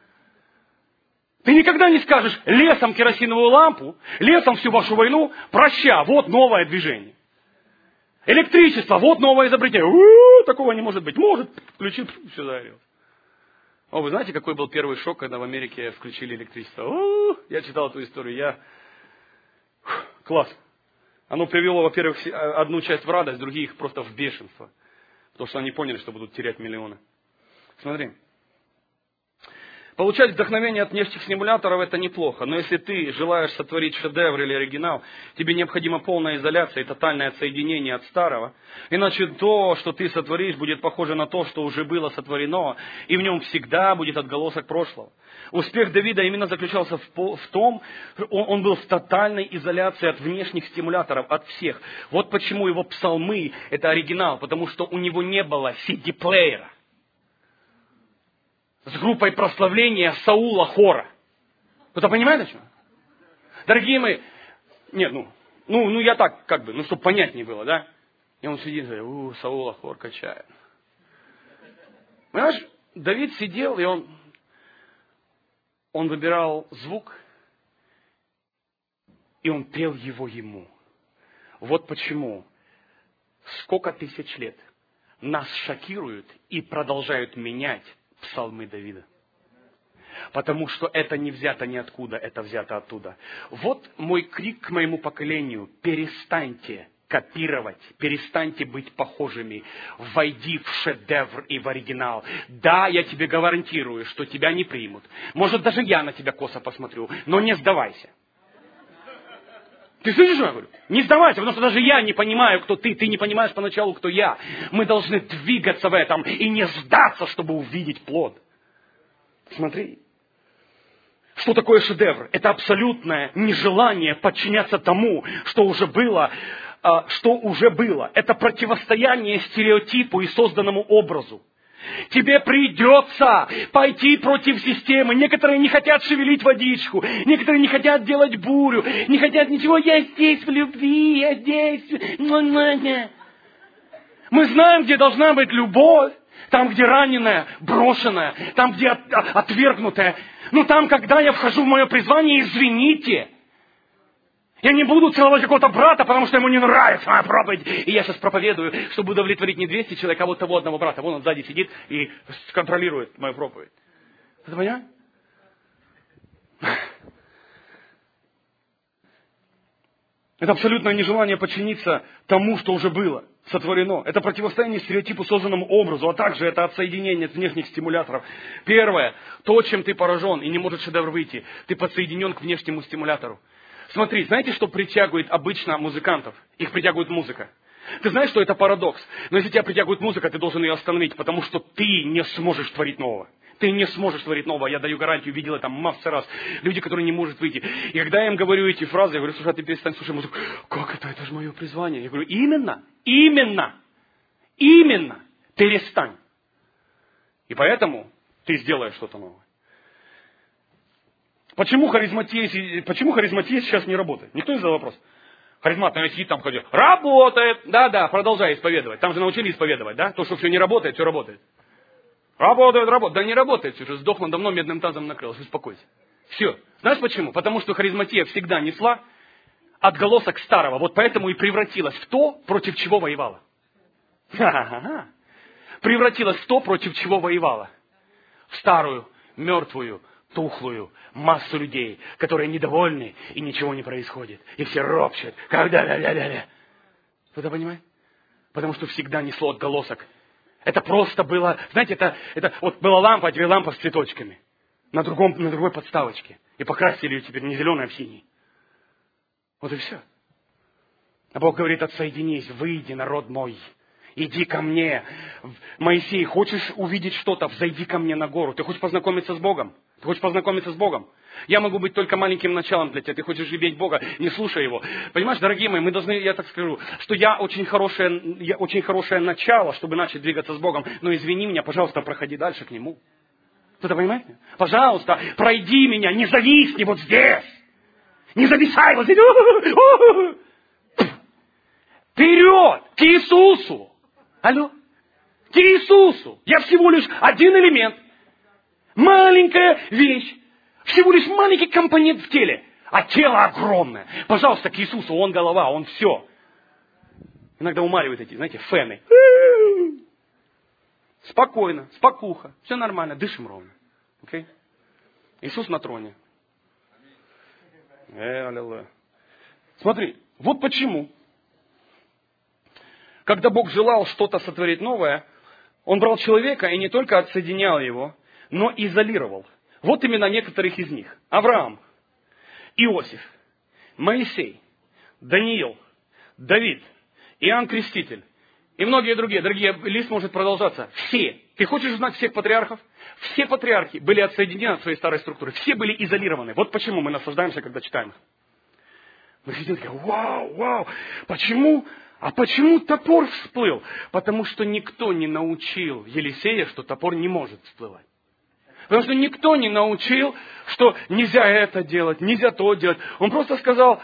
Ты никогда не скажешь лесом керосиновую лампу, лесом всю вашу войну, проща, вот новое движение. Электричество, вот новое изобретение. У-у-у, такого не может быть. Может, включил, все загорелось. О, вы знаете, какой был первый шок, когда в Америке включили электричество? У-у-у, я читал эту историю, я... Фух, класс. Оно привело, во-первых, одну часть в радость, других просто в бешенство. Потому что они поняли, что будут терять миллионы. Смотри. Получать вдохновение от внешних стимуляторов – это неплохо. Но если ты желаешь сотворить шедевр или оригинал, тебе необходима полная изоляция и тотальное отсоединение от старого. Иначе то, что ты сотворишь, будет похоже на то, что уже было сотворено, и в нем всегда будет отголосок прошлого. Успех Давида именно заключался в том, он был в тотальной изоляции от внешних стимуляторов, от всех. Вот почему его псалмы – это оригинал, потому что у него не было си ди-плеера с группой прославления Саула хора. Кто-то понимает, о чем? Дорогие мои, нет, ну, ну, ну я так, как бы, ну, чтобы понятнее было, да? И он сидит и говорит, у, Саула хор качает. Понимаешь, Давид сидел, и он, он выбирал звук, и он пел его ему. Вот почему сколько тысяч лет нас шокируют и продолжают менять псалмы Давида. Потому что это не взято ниоткуда, это взято оттуда. Вот мой крик к моему поколению. Перестаньте копировать, перестаньте быть похожими. Войди в шедевр и в оригинал. Да, я тебе гарантирую, что тебя не примут. Может, даже я на тебя косо посмотрю, но не сдавайся. Ты слышишь, что я говорю? Не сдавайся, потому что даже я не понимаю, кто ты. Ты не понимаешь поначалу, кто я. Мы должны двигаться в этом и не сдаться, чтобы увидеть плод. Смотри. Что такое шедевр? Это абсолютное нежелание подчиняться тому, что уже было, что уже было. Это противостояние стереотипу и созданному образу. Тебе придется пойти против системы. Некоторые не хотят шевелить водичку. Некоторые не хотят делать бурю. Не хотят ничего. Я здесь в любви. Я здесь. Мы знаем, где должна быть любовь. Там, где раненая, брошенная. Там, где отвергнутая. Но там, когда я вхожу в мое призвание, извините. Я не буду целовать какого-то брата, потому что ему не нравится моя проповедь. И я сейчас проповедую, чтобы удовлетворить не двести человек, а вот того одного брата. Вон он сзади сидит и контролирует мою проповедь. Ты понимаешь? Это абсолютное нежелание подчиниться тому, что уже было сотворено. Это противостояние стереотипу, созданному образу, а также это отсоединение от внешних стимуляторов. Первое, то, чем ты поражен и не может шедевр выйти, ты подсоединен к внешнему стимулятору. Смотри, знаете, что притягивает обычно музыкантов? Их притягивает музыка. Ты знаешь, что это парадокс. Но если тебя притягивает музыка, ты должен ее остановить, потому что ты не сможешь творить нового. Ты не сможешь творить нового. Я даю гарантию, видел это массу раз. Люди, которые не могут выйти. И когда я им говорю эти фразы, я говорю, слушай, а ты перестань слушать музыку. Как это? Это же мое призвание. Я говорю, именно, именно, именно, перестань. И поэтому ты сделаешь что-то новое. Почему харизматия, почему харизматия сейчас не работает? Никто не задал вопрос. Харизмат, наверное, сидит там, ходит. Работает. Да-да, продолжай исповедовать. Там же научили исповедовать, да? То, что все не работает, все работает. Работает, работает. Да не работает. Все же сдохло давно, медным тазом накрылось. Успокойся. Все. Знаешь почему? Потому что харизматия всегда несла отголосок старого. Вот поэтому и превратилась в то, против чего воевала. Ха-ха-ха. Превратилась в то, против чего воевала. В старую, мертвую, тухлую массу людей, которые недовольны, и ничего не происходит. И все ропщут. Когда ля-ля-ля-ля. Кто-то понимает? Потому что всегда несло отголосок. Это просто было, знаете, это, это вот была лампа, а теперь лампа с цветочками. На, другом, на другой подставочке. И покрасили ее теперь не зеленой, а в синий. Вот и все. А Бог говорит, отсоединись, выйди, народ мой. Иди ко мне. Моисей, хочешь увидеть что-то, взойди ко мне на гору. Ты хочешь познакомиться с Богом? Ты хочешь познакомиться с Богом? Я могу быть только маленьким началом для тебя. Ты хочешь иметь Бога, не слушай Его. Понимаешь, дорогие мои, мы должны, я так скажу, что я очень хорошее, я очень хорошее начало, чтобы начать двигаться с Богом. Но извини меня, пожалуйста, проходи дальше к Нему. Кто-то понимает? Пожалуйста, пройди меня, не зависни вот здесь. Не зависай вот здесь. Вперед, к Иисусу. Алло? К Иисусу. Я всего лишь один элемент. Маленькая вещь. Всего лишь маленький компонент в теле. А тело огромное. Пожалуйста, к Иисусу. Он голова, Он все. Иногда умаливают эти, знаете, фены. Спокойно, спокуха. Все нормально. Дышим ровно. Окей? Иисус на троне. Э, аллилуйя. Смотри, вот почему. Когда Бог желал что-то сотворить новое, Он брал человека и не только отсоединял его, но изолировал. Вот имена некоторых из них. Авраам, Иосиф, Моисей, Даниил, Давид, Иоанн Креститель и многие другие. Дорогие, лист может продолжаться. Все. Ты хочешь знать всех патриархов? Все патриархи были отсоединены от своей старой структуры. Все были изолированы. Вот почему мы наслаждаемся, когда читаем их. Мы сидим такие, вау, вау. Почему? А почему топор всплыл? Потому что никто не научил Елисея, что топор не может всплывать. Потому что никто не научил, что нельзя это делать, нельзя то делать. Он просто сказал,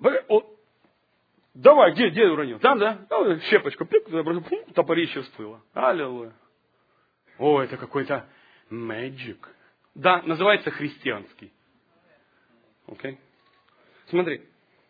давай, где, где уронил? Там, да? Ну, щепочку, пик, топорище всплыло. Аллилуйя. О, это какой-то magic. Да, называется христианский. Окей? Okay. Смотри.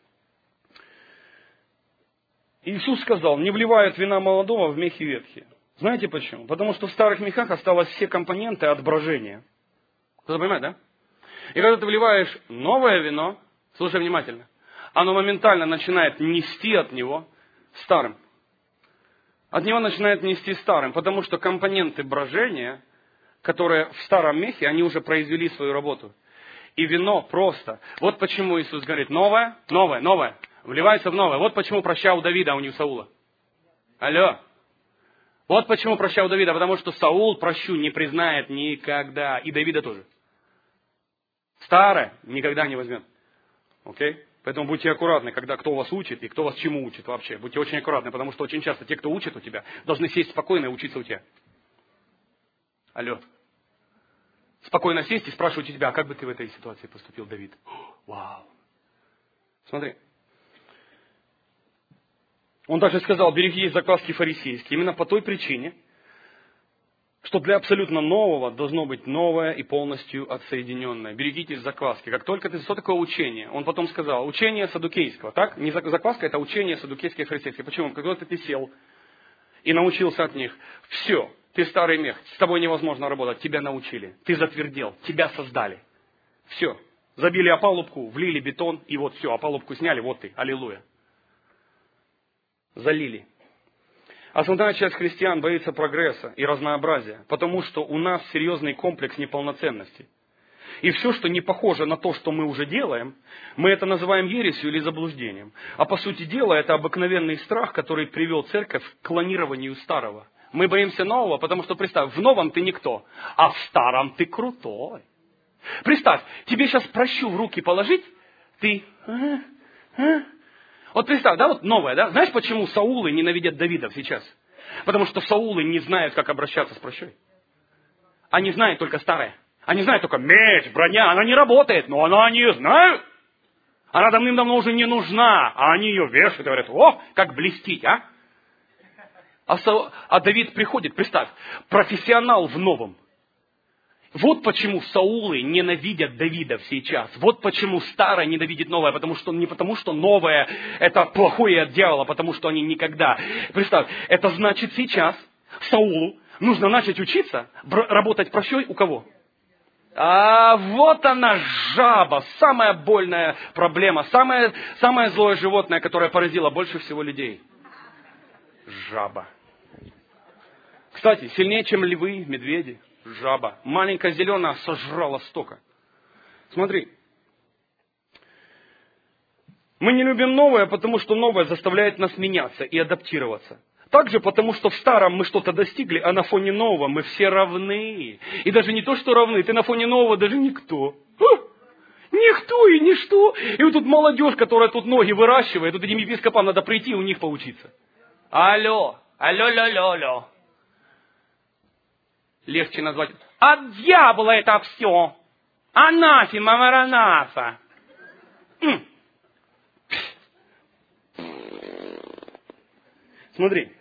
Иисус сказал, не вливают вина молодого в мехи ветхие. Знаете почему? Потому что в старых мехах осталось все компоненты от брожения. Кто-то понимает, да? И когда ты вливаешь новое вино, слушай внимательно, оно моментально начинает нести от него старым. От него начинает нести старым, потому что компоненты брожения, которые в старом мехе, они уже произвели свою работу. И вино просто. Вот почему Иисус говорит, новое, новое, новое. Вливается в новое. Вот почему прощал Давида, а не у Саула. Алло. Вот почему прощал Давида. Потому что Саул прощу не признает никогда. И Давида тоже. Старое никогда не возьмет. Окей? Поэтому будьте аккуратны, когда кто вас учит и кто вас чему учит вообще. Будьте очень аккуратны, потому что очень часто те, кто учит у тебя, должны сесть спокойно и учиться у тебя. Алло. Спокойно сесть и спрашивать у тебя, а как бы ты в этой ситуации поступил, Давид? Вау. Смотри. Он даже сказал, берегитесь закваски фарисейские. Именно по той причине, что для абсолютно нового должно быть новое и полностью отсоединенное. Берегитесь закваски. Как только ты... Что такое учение? Он потом сказал, учение саддукейского. Так? Не закваска, это учение саддукейское и фарисейское. Почему? Когда ты сел и научился от них, все, ты старый мех, с тобой невозможно работать, тебя научили, ты затвердел, тебя создали. Все. Забили опалубку, влили бетон, и вот все, опалубку сняли, вот ты, аллилуйя. Залили. Основная часть христиан боится прогресса и разнообразия, потому что у нас серьезный комплекс неполноценности. И все, что не похоже на то, что мы уже делаем, мы это называем ересью или заблуждением. А по сути дела, это обыкновенный страх, который привел церковь к клонированию старого. Мы боимся нового, потому что, представь, в новом ты никто, а в старом ты крутой. Представь, тебе сейчас прощу в руки положить, ты... А, а? Вот представь, да, вот новое, да? Знаешь, почему Саулы ненавидят Давидов сейчас? Потому что Саулы не знают, как обращаться с прощой. Они знают только старое. Они знают только меч, броня, она не работает, но она не знает. Она давным-давно уже не нужна, а они ее вешают и говорят, о, как блестить, а? А, Са... а Давид приходит, представь, профессионал в новом. Вот почему Саулы ненавидят Давидов сейчас. Вот почему старое ненавидит новое. Потому что не потому, что новое это плохое от дьявола, потому что они никогда. Представь, это значит сейчас Саулу нужно начать учиться работать прощой у кого? А вот она, жаба, самая больная проблема, самое, самое злое животное, которое поразило больше всего людей. Жаба. Кстати, сильнее, чем львы, медведи. Жаба. Маленькая зеленая сожрала столько. Смотри. Мы не любим новое, потому что новое заставляет нас меняться и адаптироваться. Также потому, что в старом мы что-то достигли, а на фоне нового мы все равны. И даже не то, что равны, ты на фоне нового даже никто. А? Никто и ничто. И вот тут молодежь, которая тут ноги выращивает, тут этим епископам надо прийти и у них поучиться. Алло, алло, алло, алло, алло. Легче назвать. От дьявола это все. Анафема маранафа. Смотри.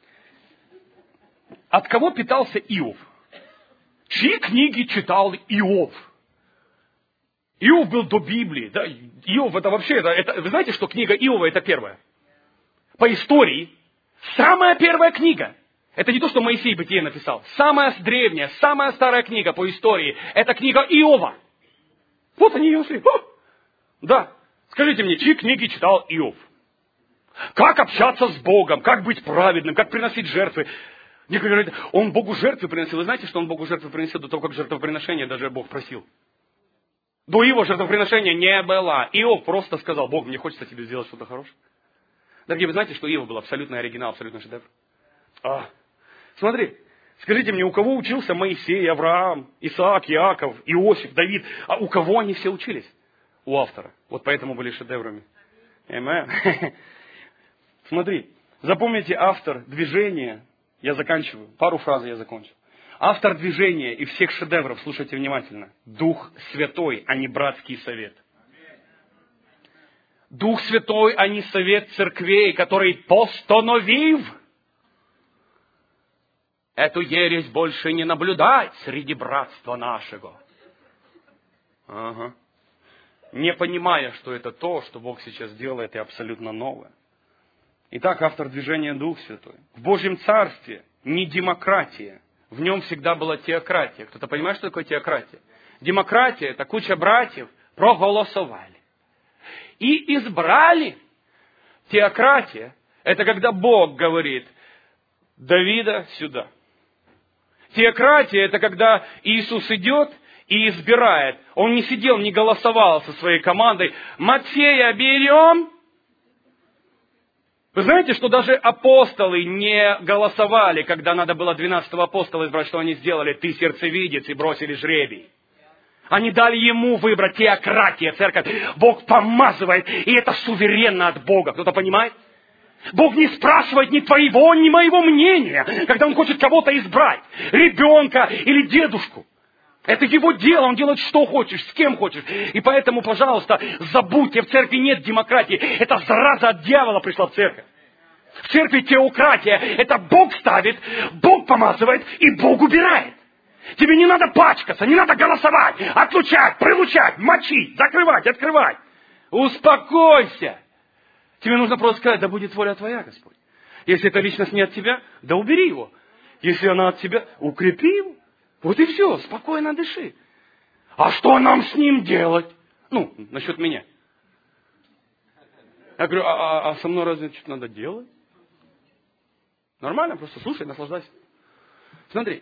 От кого питался Иов? Чьи книги читал Иов? Иов был до Библии. Да? Иов это вообще... Это, это, вы знаете, что книга Иова это первая? По истории самая первая книга. Это не то, что Моисей Бытие написал. Самая древняя, самая старая книга по истории – это книга Иова. Вот они ее нашли. О! Да. Скажите мне, чьи книги читал Иов? Как общаться с Богом, как быть праведным, как приносить жертвы. Некоторые говорят, он Богу жертвы приносил. Вы знаете, что он Богу жертвы приносил до того, как жертвоприношение даже Бог просил? До его жертвоприношения не было. Иов просто сказал, Бог, мне хочется тебе сделать что-то хорошее. Дорогие, вы знаете, что Иов был абсолютный оригинал, абсолютный шедевр? А, смотри, скажите мне, у кого учился Моисей, Авраам, Исаак, Иаков, Иосиф, Давид? А у кого они все учились? У автора. Вот поэтому были шедеврами. Амен. Смотри, запомните, автор движения, я заканчиваю, пару фраз я закончу. Автор движения и всех шедевров, слушайте внимательно, Дух Святой, а не братский совет. Дух Святой, а не совет церквей, который постановив эту ересь больше не наблюдать среди братства нашего. Ага. Не понимая, что это то, что Бог сейчас делает, и абсолютно новое. Итак, автор движения Дух Святой. В Божьем Царстве не демократия. В нем всегда была теократия. Кто-то понимает, что такое теократия? Демократия – это куча братьев проголосовали. И избрали. Теократия – это когда Бог говорит, Давида сюда. Теократия – это когда Иисус идет и избирает. Он не сидел, не голосовал со своей командой. Матфея берем. Вы знаете, что даже апостолы не голосовали, когда надо было двенадцатого апостола избрать, что они сделали? Ты сердцевидец, и бросили жребий. Они дали ему выбрать, теократия, церковь. Бог помазывает, и это суверенно от Бога. Кто-то понимает? Бог не спрашивает ни твоего, ни моего мнения, когда Он хочет кого-то избрать. Ребенка или дедушку. Это его дело, он делает что хочешь, с кем хочешь. И поэтому, пожалуйста, забудьте, в церкви нет демократии. Это зараза от дьявола пришла в церковь. В церкви теократия. Это Бог ставит, Бог помазывает и Бог убирает. Тебе не надо пачкаться, не надо голосовать, отлучать, прилучать, мочить, закрывать, открывать. Успокойся. Тебе нужно просто сказать, да будет воля твоя, Господь. Если эта личность не от тебя, да убери его. Если она от тебя, укрепи его. Вот и все, спокойно дыши. А что нам с ним делать? Ну, насчет меня. Я говорю, а, а, а со мной разве что-то надо делать? Нормально, просто слушай, наслаждайся. Смотри.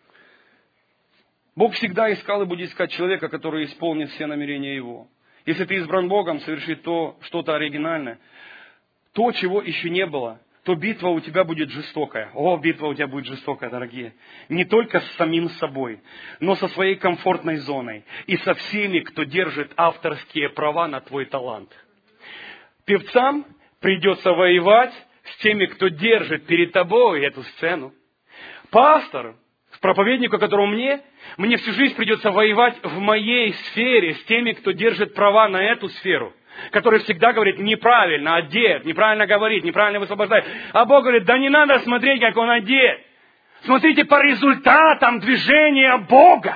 Бог всегда искал и будет искать человека, который исполнит все намерения Его. Если ты избран Богом, соверши то, что-то оригинальное. То, чего еще не было. То битва у тебя будет жестокая. О, битва у тебя будет жестокая, дорогие. Не только с самим собой, но со своей комфортной зоной. И со всеми, кто держит авторские права на твой талант. Певцам придется воевать с теми, кто держит перед тобой эту сцену. Пастору, проповеднику, которому мне, мне всю жизнь придется воевать в моей сфере с теми, кто держит права на эту сферу. Который всегда говорит неправильно одет, неправильно говорит, неправильно высвобождает. А Бог говорит, да не надо смотреть, как он одет. Смотрите по результатам движения Бога.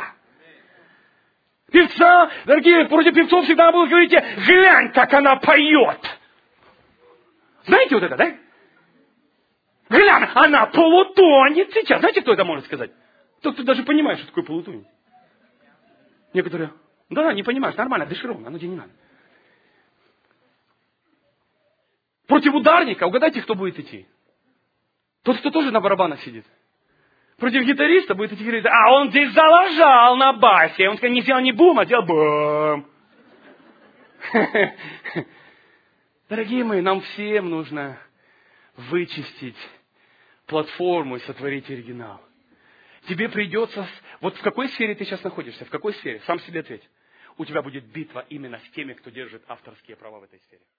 Певца, дорогие, против певцов всегда будут говорить, глянь, как она поет. Знаете вот это, да? Глянь, она полутонет сейчас. Знаете, кто это может сказать? Тот, кто даже понимает, что такое полутонет. Некоторые, да, не понимаешь, нормально, дыши ровно, оно тебе не надо. Против ударника, угадайте, кто будет идти? Тот, кто тоже на барабанах сидит. Против гитариста будет идти говорить, а он здесь залажал на басе. Он не сделал не бум, а сделал бум. Дорогие мои, нам всем нужно вычистить платформу и сотворить оригинал. Тебе придется... Вот в какой сфере ты сейчас находишься? В какой сфере? Сам себе ответь. У тебя будет битва именно с теми, кто держит авторские права в этой сфере.